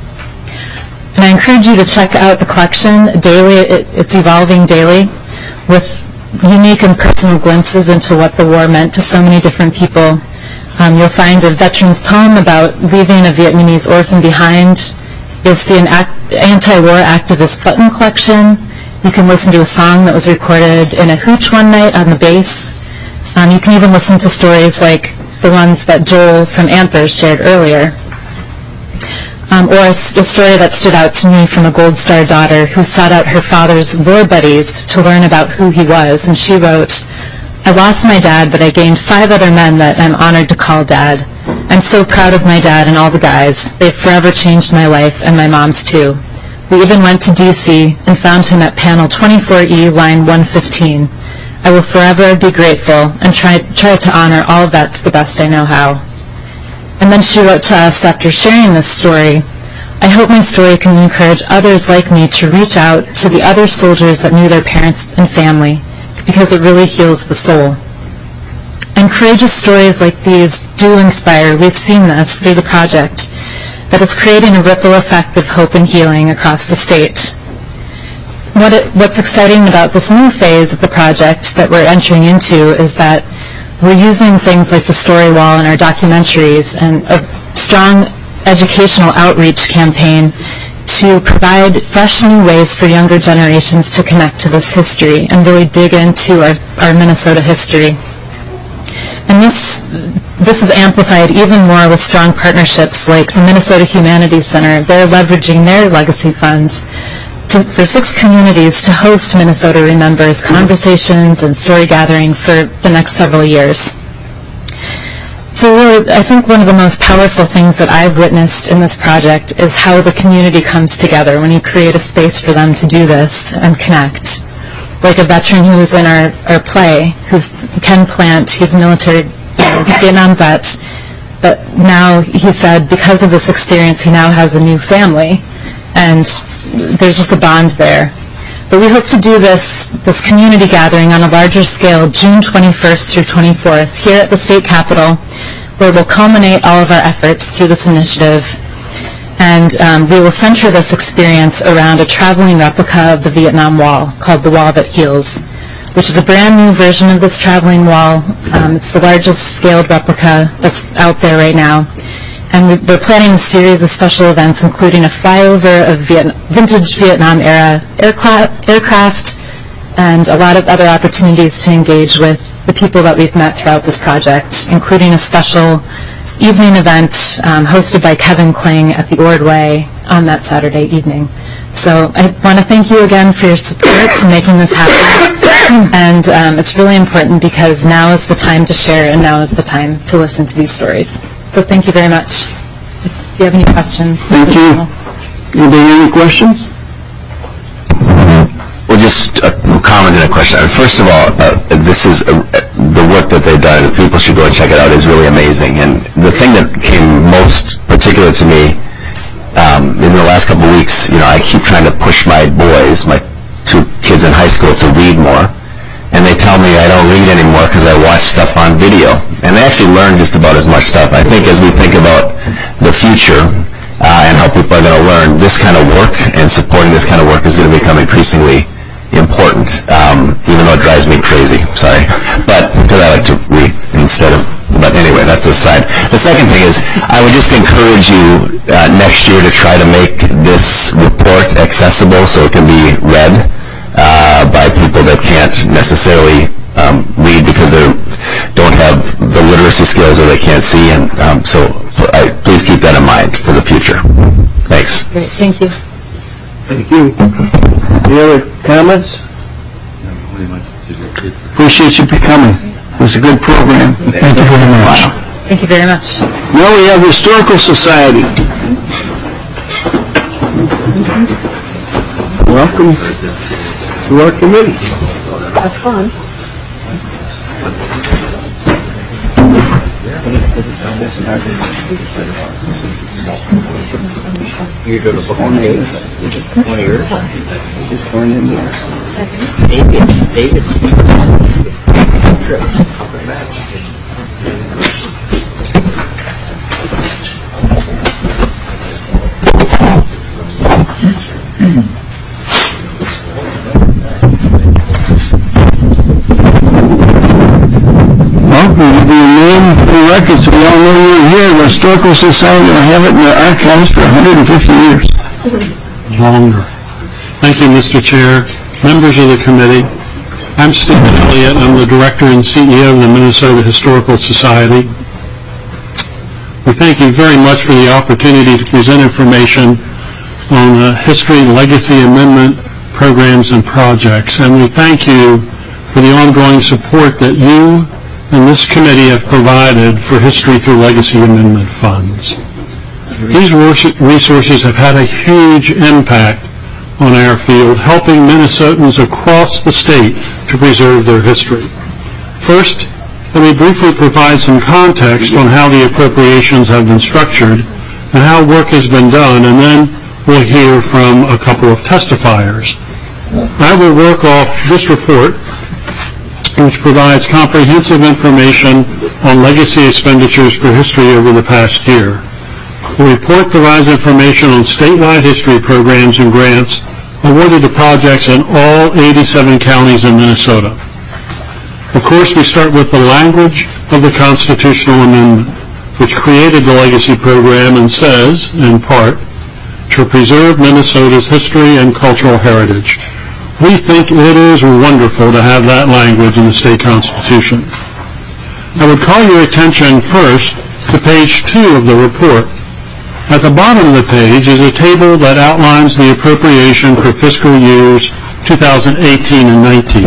And I encourage you to check out the collection daily. It's evolving daily with unique and personal glimpses into what the war meant to so many different people. You'll find a veteran's poem about leaving a Vietnamese orphan behind. You'll see an anti-war activist button collection. You can listen to a song that was recorded in a hooch one night on the bass. You can even listen to stories like the ones that Joel from Ampers shared earlier. Or a story that stood out to me from a Gold Star daughter who sought out her father's war buddies to learn about who he was. And she wrote, "I lost my dad, but I gained 5 other men that I'm honored to call dad. I'm so proud of my dad and all the guys. They've forever changed my life, and my mom's too. We even went to D.C. and found him at panel 24E, line 115. I will forever be grateful and try to honor all of that's the best I know how." And then she wrote to us after sharing this story, "I hope my story can encourage others like me to reach out to the other soldiers that knew their parents and family, because it really heals the soul." And courageous stories like these do inspire. We've seen this through the project, that it's creating a ripple effect of hope and healing across the state. What's exciting about this new phase of the project that we're entering into is that we're using things like the story wall in our documentaries and a strong educational outreach campaign to provide fresh new ways for younger generations to connect to this history and really dig into our Minnesota history. And this is amplified even more with strong partnerships like the Minnesota Humanities Center. They're leveraging their legacy funds for 6 communities to host Minnesota Remembers conversations and story gathering for the next several years. So really, I think one of the most powerful things that I've witnessed in this project is how the community comes together when you create a space for them to do this and connect. Like a veteran who was in our play, who's Ken Plant, he's a military Vietnam vet, but now he said because of this experience he now has a new family, and there's just a bond there. But we hope to do this community gathering on a larger scale June 21st through 24th here at the state capitol, where we'll culminate all of our efforts through this initiative. And we will center this experience around a traveling replica of the Vietnam Wall called the Wall That Heals, which is a brand new version of this traveling wall. It's the largest scaled replica that's out there right now. And we're planning a series of special events, including a flyover of vintage Vietnam-era aircraft and a lot of other opportunities to engage with the people that we've met throughout this project, including a special evening event hosted by Kevin Kling at the Ordway on that Saturday evening. So I want to thank you again for your support in making this happen. And it's really important because now is the time to share and now is the time to listen to these stories. So thank you very much. If you have any questions. Thank you. Anybody have any questions? Well, just a comment and a question. First of all, this is the work that they've done. People should go and check it out. It's really amazing. And the thing that came most particular to me is in the last couple of weeks, I keep trying to push my boys, my 2 kids in high school, to read more. And they tell me I don't read anymore because I watch stuff on video. And they actually learn just about as much stuff. I think as we think about the future, and how people are going to learn this kind of work, and supporting this kind of work is going to become increasingly important, even though it drives me crazy, sorry, but because I like to read instead of, but anyway, that's aside. The second thing is, I would just encourage you next year to try to make this report accessible so it can be read by people that can't necessarily read because they don't have the literacy skills or they can't see, and so please keep that in mind for the future. Thanks. Great, thank you. Thank you. Any other comments? Appreciate you coming. It was a good program. Thank you very much. Thank you very much. Now we have the Historical Society. Welcome to our committee. Have fun. You're going to book one of yours? Just one in there. David. Trip. Well, we'll give you a name for the records. We all know you're here. The Historical Society will have it in their archives for 150 years. Longer. Thank you, Mr. Chair, members of the committee. I'm Stephen Elliott. I'm the Director and CEO of the Minnesota Historical Society. We thank you very much for the opportunity to present information on history, legacy amendment programs, and projects. And we thank you for the ongoing support that you and this committee have provided for History Through Legacy Amendment funds. These resources have had a huge impact on our field, helping Minnesotans across the state to preserve their history. First, let me briefly provide some context on how the appropriations have been structured and how work has been done, and then we'll hear from a couple of testifiers. I will work off this report, which provides comprehensive information on legacy expenditures for history over the past year. The report provides information on statewide history programs and grants awarded to projects in all 87 counties in Minnesota. Of course, we start with the language of the constitutional amendment, which created the legacy program and says, in part, to preserve Minnesota's history and cultural heritage. We think it is wonderful to have that language in the state constitution. I would call your attention first to page 2 of the report. At the bottom of the page is a table that outlines the appropriation for fiscal years 2018 and 19.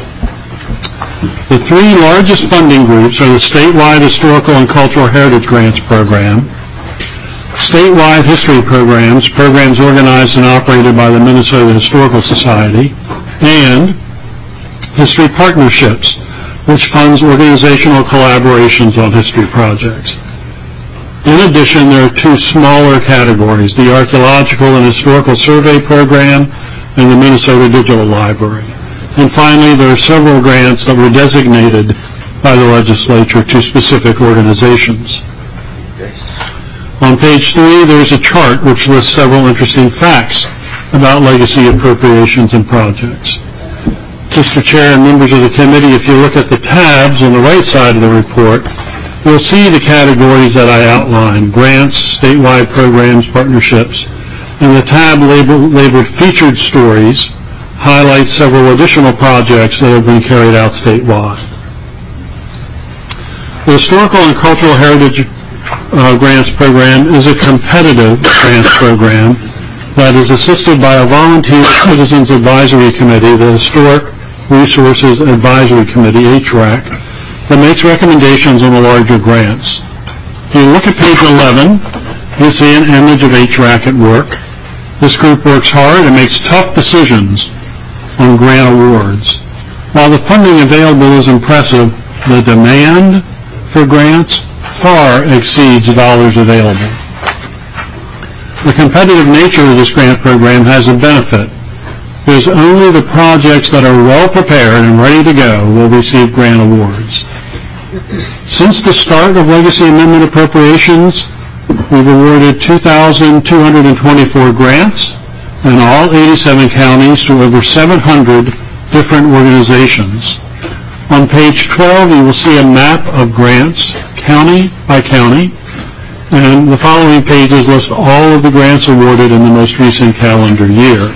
The three largest funding groups are the Statewide Historical and Cultural Heritage Grants Program, statewide history programs organized and operated by the Minnesota Historical Society, and history partnerships, which funds organizational collaborations on history projects. In addition, there are two smaller categories, the Archaeological and Historical Survey Program and the Minnesota Digital Library. And finally, there are several grants that were designated by the legislature to specific organizations. On page 3, there's a chart which lists several interesting facts about legacy appropriations and projects. Mr. Chair and members of the committee, if you look at the tabs on the right side of the report, you'll see the categories that I outlined: grants, statewide programs, partnerships, and the tab labeled Featured Stories highlights several additional projects that have been carried out statewide. The Historical and Cultural Heritage Grants Program is a competitive grants program that is assisted by a volunteer Citizens Advisory Committee, the Historic Resources Advisory Committee, HRAC, that makes recommendations on the larger grants. If you look at page 11, you see an image of HRAC at work. This group works hard and makes tough decisions on grant awards. While the funding available is impressive, the demand for grants far exceeds dollars available. The competitive nature of this grant program has a benefit. It is only the projects that are well prepared and ready to go will receive grant awards. Since the start of legacy amendment appropriations, we've awarded 2,224 grants in all 87 counties to over 700 different organizations. On page 12, you will see a map of grants, county by county, and the following pages list all of the grants awarded in the most recent calendar year.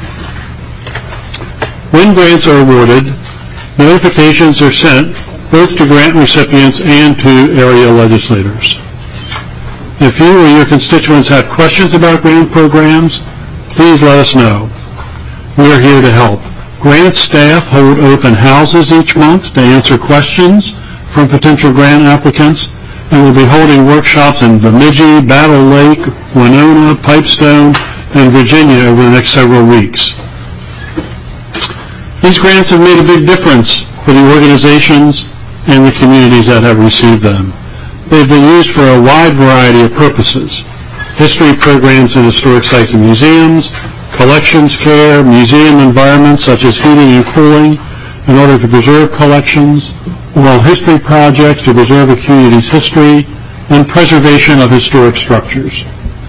When grants are awarded, notifications are sent both to grant recipients and to area legislators. If you or your constituents have questions about grant programs, please let us know. We are here to help. Grant staff hold open houses each month to answer questions from potential grant applicants, and will be holding workshops in Bemidji, Battle Lake, Winona, Pipestone, and Virginia over the next several weeks. These grants have made a big difference for the organizations and the communities that have received them. They've been used for a wide variety of purposes: history programs in historic sites and museums, collections care, museum environments such as heating and cooling in order to preserve collections, oral history projects to preserve a community's history, and preservation of historic structures.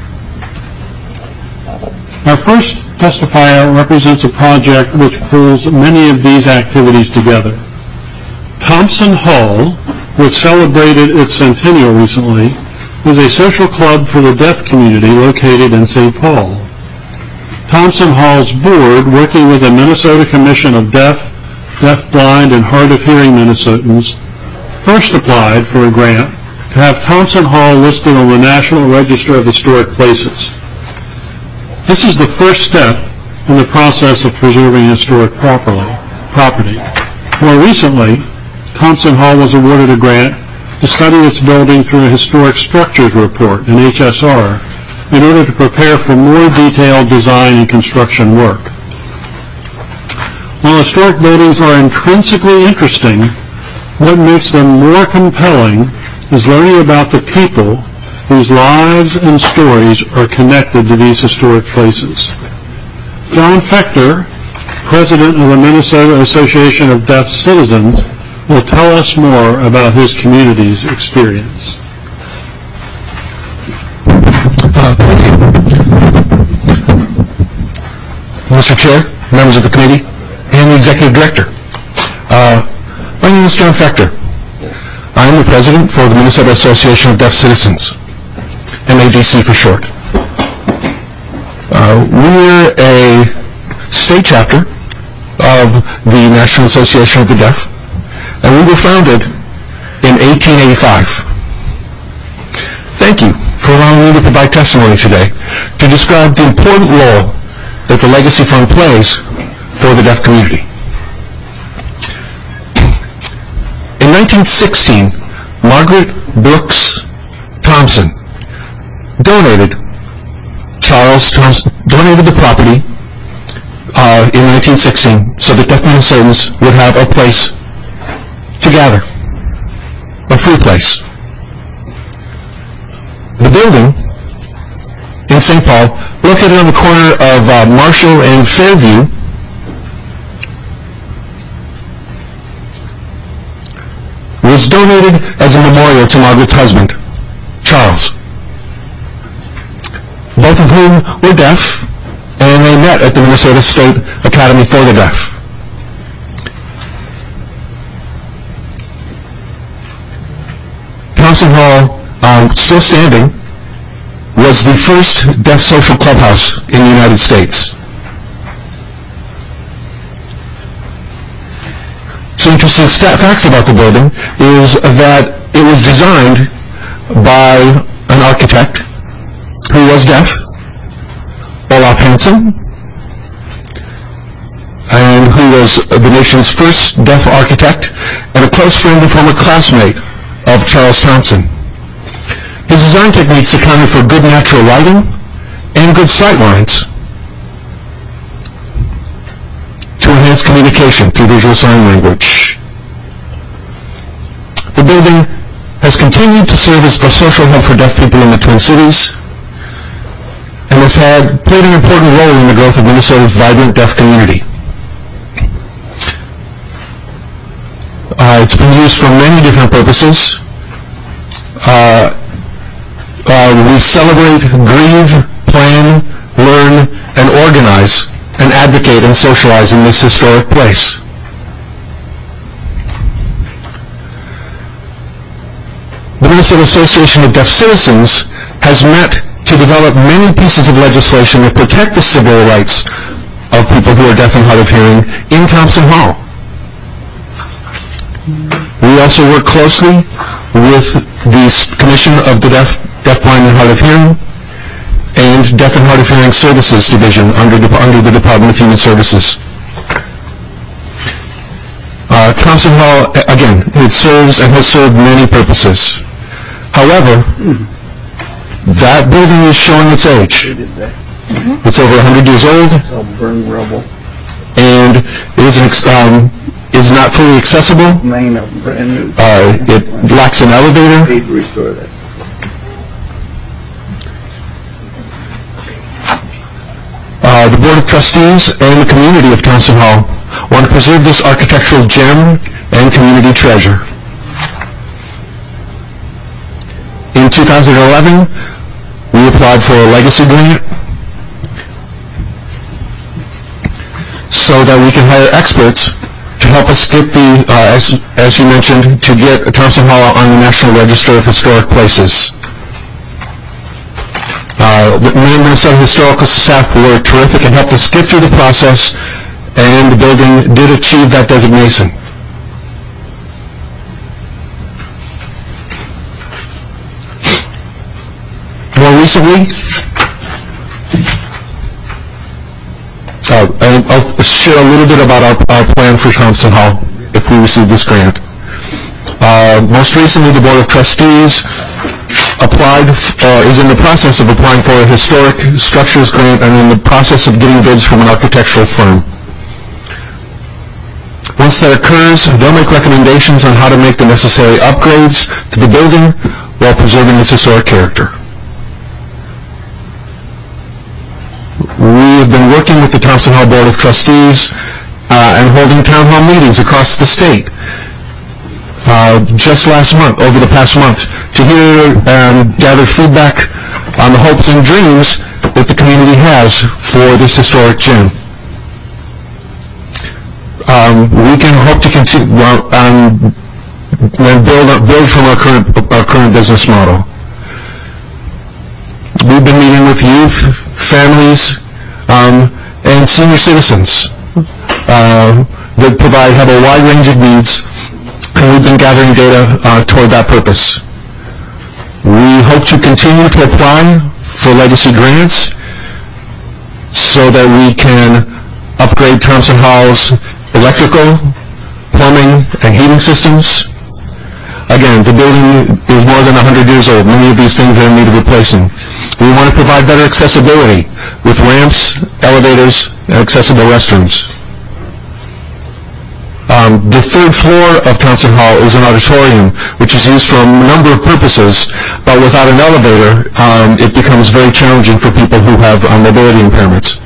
Our first testifier represents a project which pulls many of these activities together. Thompson Hall, which celebrated its centennial recently, is a social club for the deaf community located in St. Paul. Thompson Hall's board, working with the Minnesota Commission of Deaf, Blind, and Hard of Hearing Minnesotans, first applied for a grant to have Thompson Hall listed on the National Register of Historic Places. This is the first step in the process of preserving historic property. More recently, Thompson Hall was awarded a grant to study its building through a historic structures report, an HSR, in order to prepare for more detailed design and construction work. While historic buildings are intrinsically interesting, what makes them more compelling is learning about the people whose lives and stories are connected to these historic places. John Fector, president of the Minnesota Association of Deaf Citizens, will tell us more about his community's experience. Thank you. Mr. Chair, members of the committee, and the Executive Director. My name is John Fector. I am the President for the Minnesota Association of Deaf Citizens, MADC for short. We're a state chapter of the National Association of the Deaf, and we were founded in 1885. Thank you for allowing me to provide testimony today to describe the important role that the Legacy Fund plays for the deaf community. In 1916, Margaret Brooks Thompson donated the property in 1916 so that deaf Minnesotans would have a place to gather, a free place. The building in St. Paul, located on the corner of Marshall and Fairview, was donated as a memorial to Margaret's husband, Charles, both of whom were deaf, and they met at the Minnesota State Academy for the Deaf. Thompson Hall, still standing, was the first deaf social clubhouse in the United States. Some interesting facts about the building is that it was designed by an architect who was deaf, Olaf Hansen, and who was the nation's first deaf architect and a close friend and former classmate of Charles Thompson. His design techniques accounted for good natural lighting and good sight lines to enhance communication through visual sign language. The building has continued to serve as the social hub for deaf people in the Twin Cities and has played an important role in the growth of Minnesota's vibrant deaf community. It's been used for many different purposes. we celebrate, grieve, plan, learn, and organize, and advocate and socialize in this historic place. The Minnesota Association of Deaf Citizens has met to develop many pieces of legislation that protect the civil rights of people who are deaf and hard of hearing in Thompson Hall. We also work closely with the Commission of the Deaf, Blind, and Hard of Hearing and Deaf and Hard of Hearing Services Division under the Department of Human Services. Thompson Hall, again, it serves and has served many purposes. However, that building is showing its age. It's over 100 years old, and is not fully accessible. It lacks an elevator. The Board of Trustees and the community of Thompson Hall want to preserve this architectural gem and community treasure. In 2011, we applied for a legacy grant so that we can hire experts to help us get the, as you mentioned, to get Thompson Hall on the National Register of Historic Places. The Minnesota Historical staff were terrific and helped us get through the process, and the building did achieve that designation. More recently, I'll share a little bit about our plan for Thompson Hall if we receive this grant. Most recently, the Board of Trustees is in the process of applying for a historic structures grant and in the process of getting bids from an architectural firm. Once that occurs, they'll make recommendations on how to make the necessary upgrades to the building while preserving its historic character. We have been working with the Thompson Hall Board of Trustees and holding town hall meetings across the state just last month, over the past month, to hear and gather feedback on the hopes and dreams that the community has for this historic gem. We can hope to continue and build from our current business model. We've been meeting with youth, families, and senior citizens that have a wide range of needs, and we've been gathering data toward that purpose. We hope to continue to apply for legacy grants so that we can upgrade Thompson Hall's electrical, plumbing, and heating systems. Again, the building is more than 100 years old. Many of these things are in need of replacing. We want to provide better accessibility with ramps, elevators, and accessible restrooms. The third floor of Thompson Hall is an auditorium, which is used for a number of purposes, but without an elevator, it becomes very challenging for people who have mobility impairments.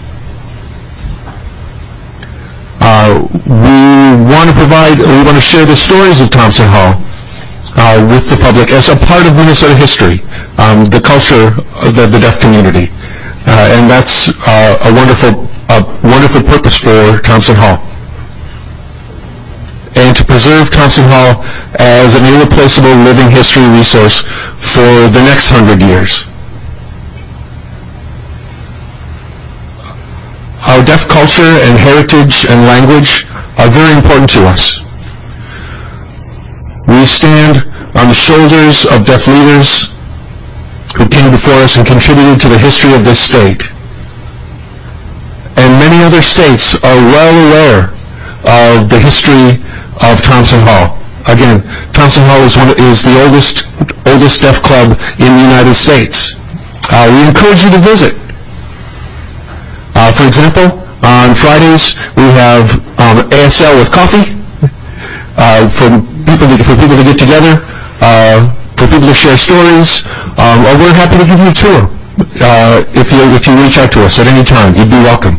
We want to share the stories of Thompson Hall with the public as a part of Minnesota history, the culture of the deaf community. And that's a wonderful purpose for Thompson Hall. And to preserve Thompson Hall as an irreplaceable living history resource for the next 100 years. Our deaf culture and heritage and language are very important to us. We stand on the shoulders of deaf leaders who came before us and contributed to the history of this state. And many other states are well aware of the history of Thompson Hall. Again, Thompson Hall is the oldest deaf club in the United States. We encourage you to visit. For example, on Fridays we have ASL with coffee for people to get together, for people to share stories. We're happy to give you a tour if you reach out to us at any time. You'd be welcome.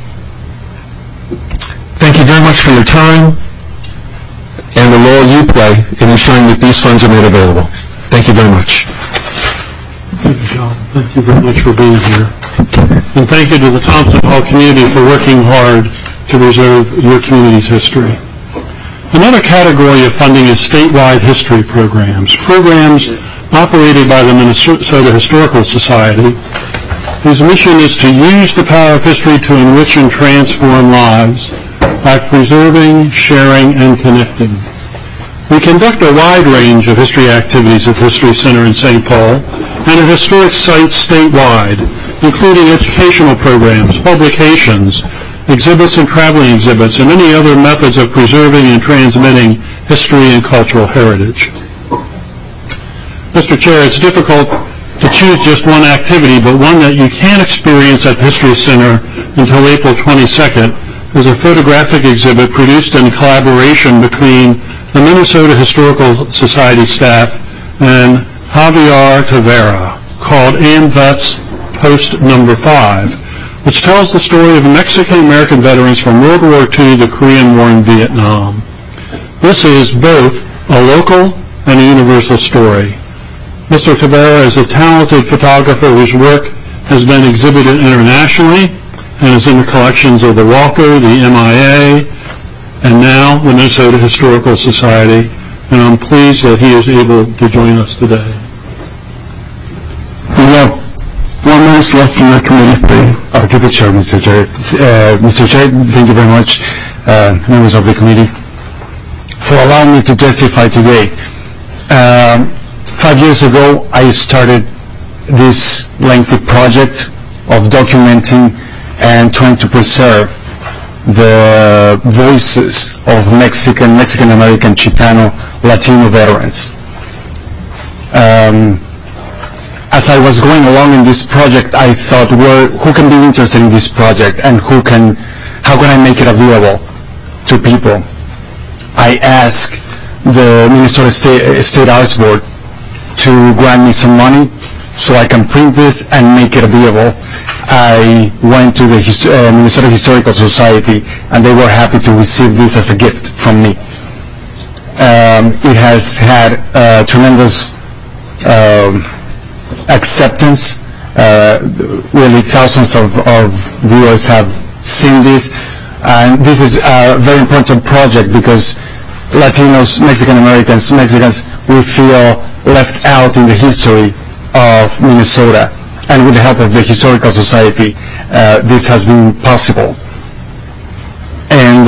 Thank you very much for your time and the role you play in ensuring that these funds are made available. Thank you very much. Thank you, John. Thank you very much for being here. And thank you to the Thompson Hall community for working hard to preserve your community's history. Another category of funding is statewide history programs. Programs operated by the Minnesota Historical Society, whose mission is to use the power of history to enrich and transform lives by preserving, sharing, and connecting. We conduct a wide range of history activities at the History Center in St. Paul and at historic sites statewide, including educational programs, publications, exhibits and traveling exhibits, and many other methods of preserving and transmitting history and cultural heritage. Mr. Chair, it's difficult to choose just one activity, but one that you can experience at the History Center until April 22nd is a photographic exhibit produced in collaboration between the Minnesota Historical Society staff and Javier Tavera, called AMVETS Post Number 5, which tells the story of Mexican-American veterans from World War II, the Korean War, and Vietnam. This is both a local and a universal story. Mr. Tavera is a talented photographer whose work has been exhibited internationally and is in the collections of the Walker, the MIA, and now the Minnesota Historical Society, and I'm pleased that he is able to join us today. We have 4 minutes left in the committee. I'll give it to you, Mr. Chair. Mr. Chair, thank you very much, members of the committee, for allowing me to testify today. 5 years ago, I started this lengthy project of documenting and trying to preserve the voices of Mexican-American, Chicano, Latino veterans. As I was going along in this project, I thought, who can be interested in this project, and how can I make it available to people? I asked the Minnesota State Arts Board to grant me some money so I can print this and make it available. I went to the Minnesota Historical Society, and they were happy to receive this as a gift from me. It has had tremendous acceptance. Really, thousands of viewers have seen this, and this is a very important project because Latinos, Mexican-Americans, Mexicans, we feel left out in the history of Minnesota. And with the help of the Historical Society, this has been possible. And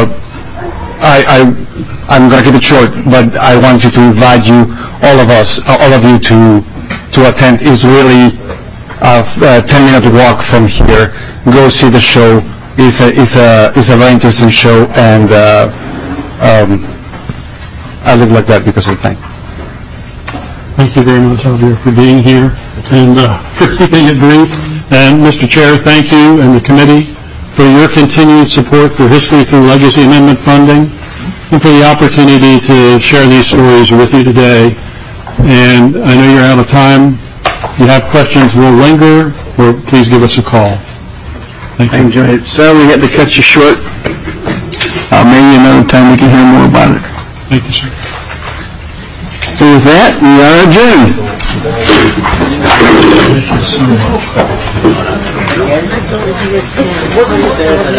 I'm going to keep it short, but I want you to invite you, all of you, to attend. It's really a 10-minute walk from here. Go see the show. It's a very interesting show, and I live like that because of time. Thank you very much, Javier, for being here and for keeping it brief. And Mr. Chair, thank you and the committee for your continued support for History Through Legacy Amendment funding and for the opportunity to share these stories with you today. And I know you're out of time. If you have questions, we'll linger, or please give us a call. Thank you. I enjoyed it. Sir, we had to cut you short. Maybe another time we can hear more about it. Thank you, sir. So with that, we are adjourned. Thank you so much.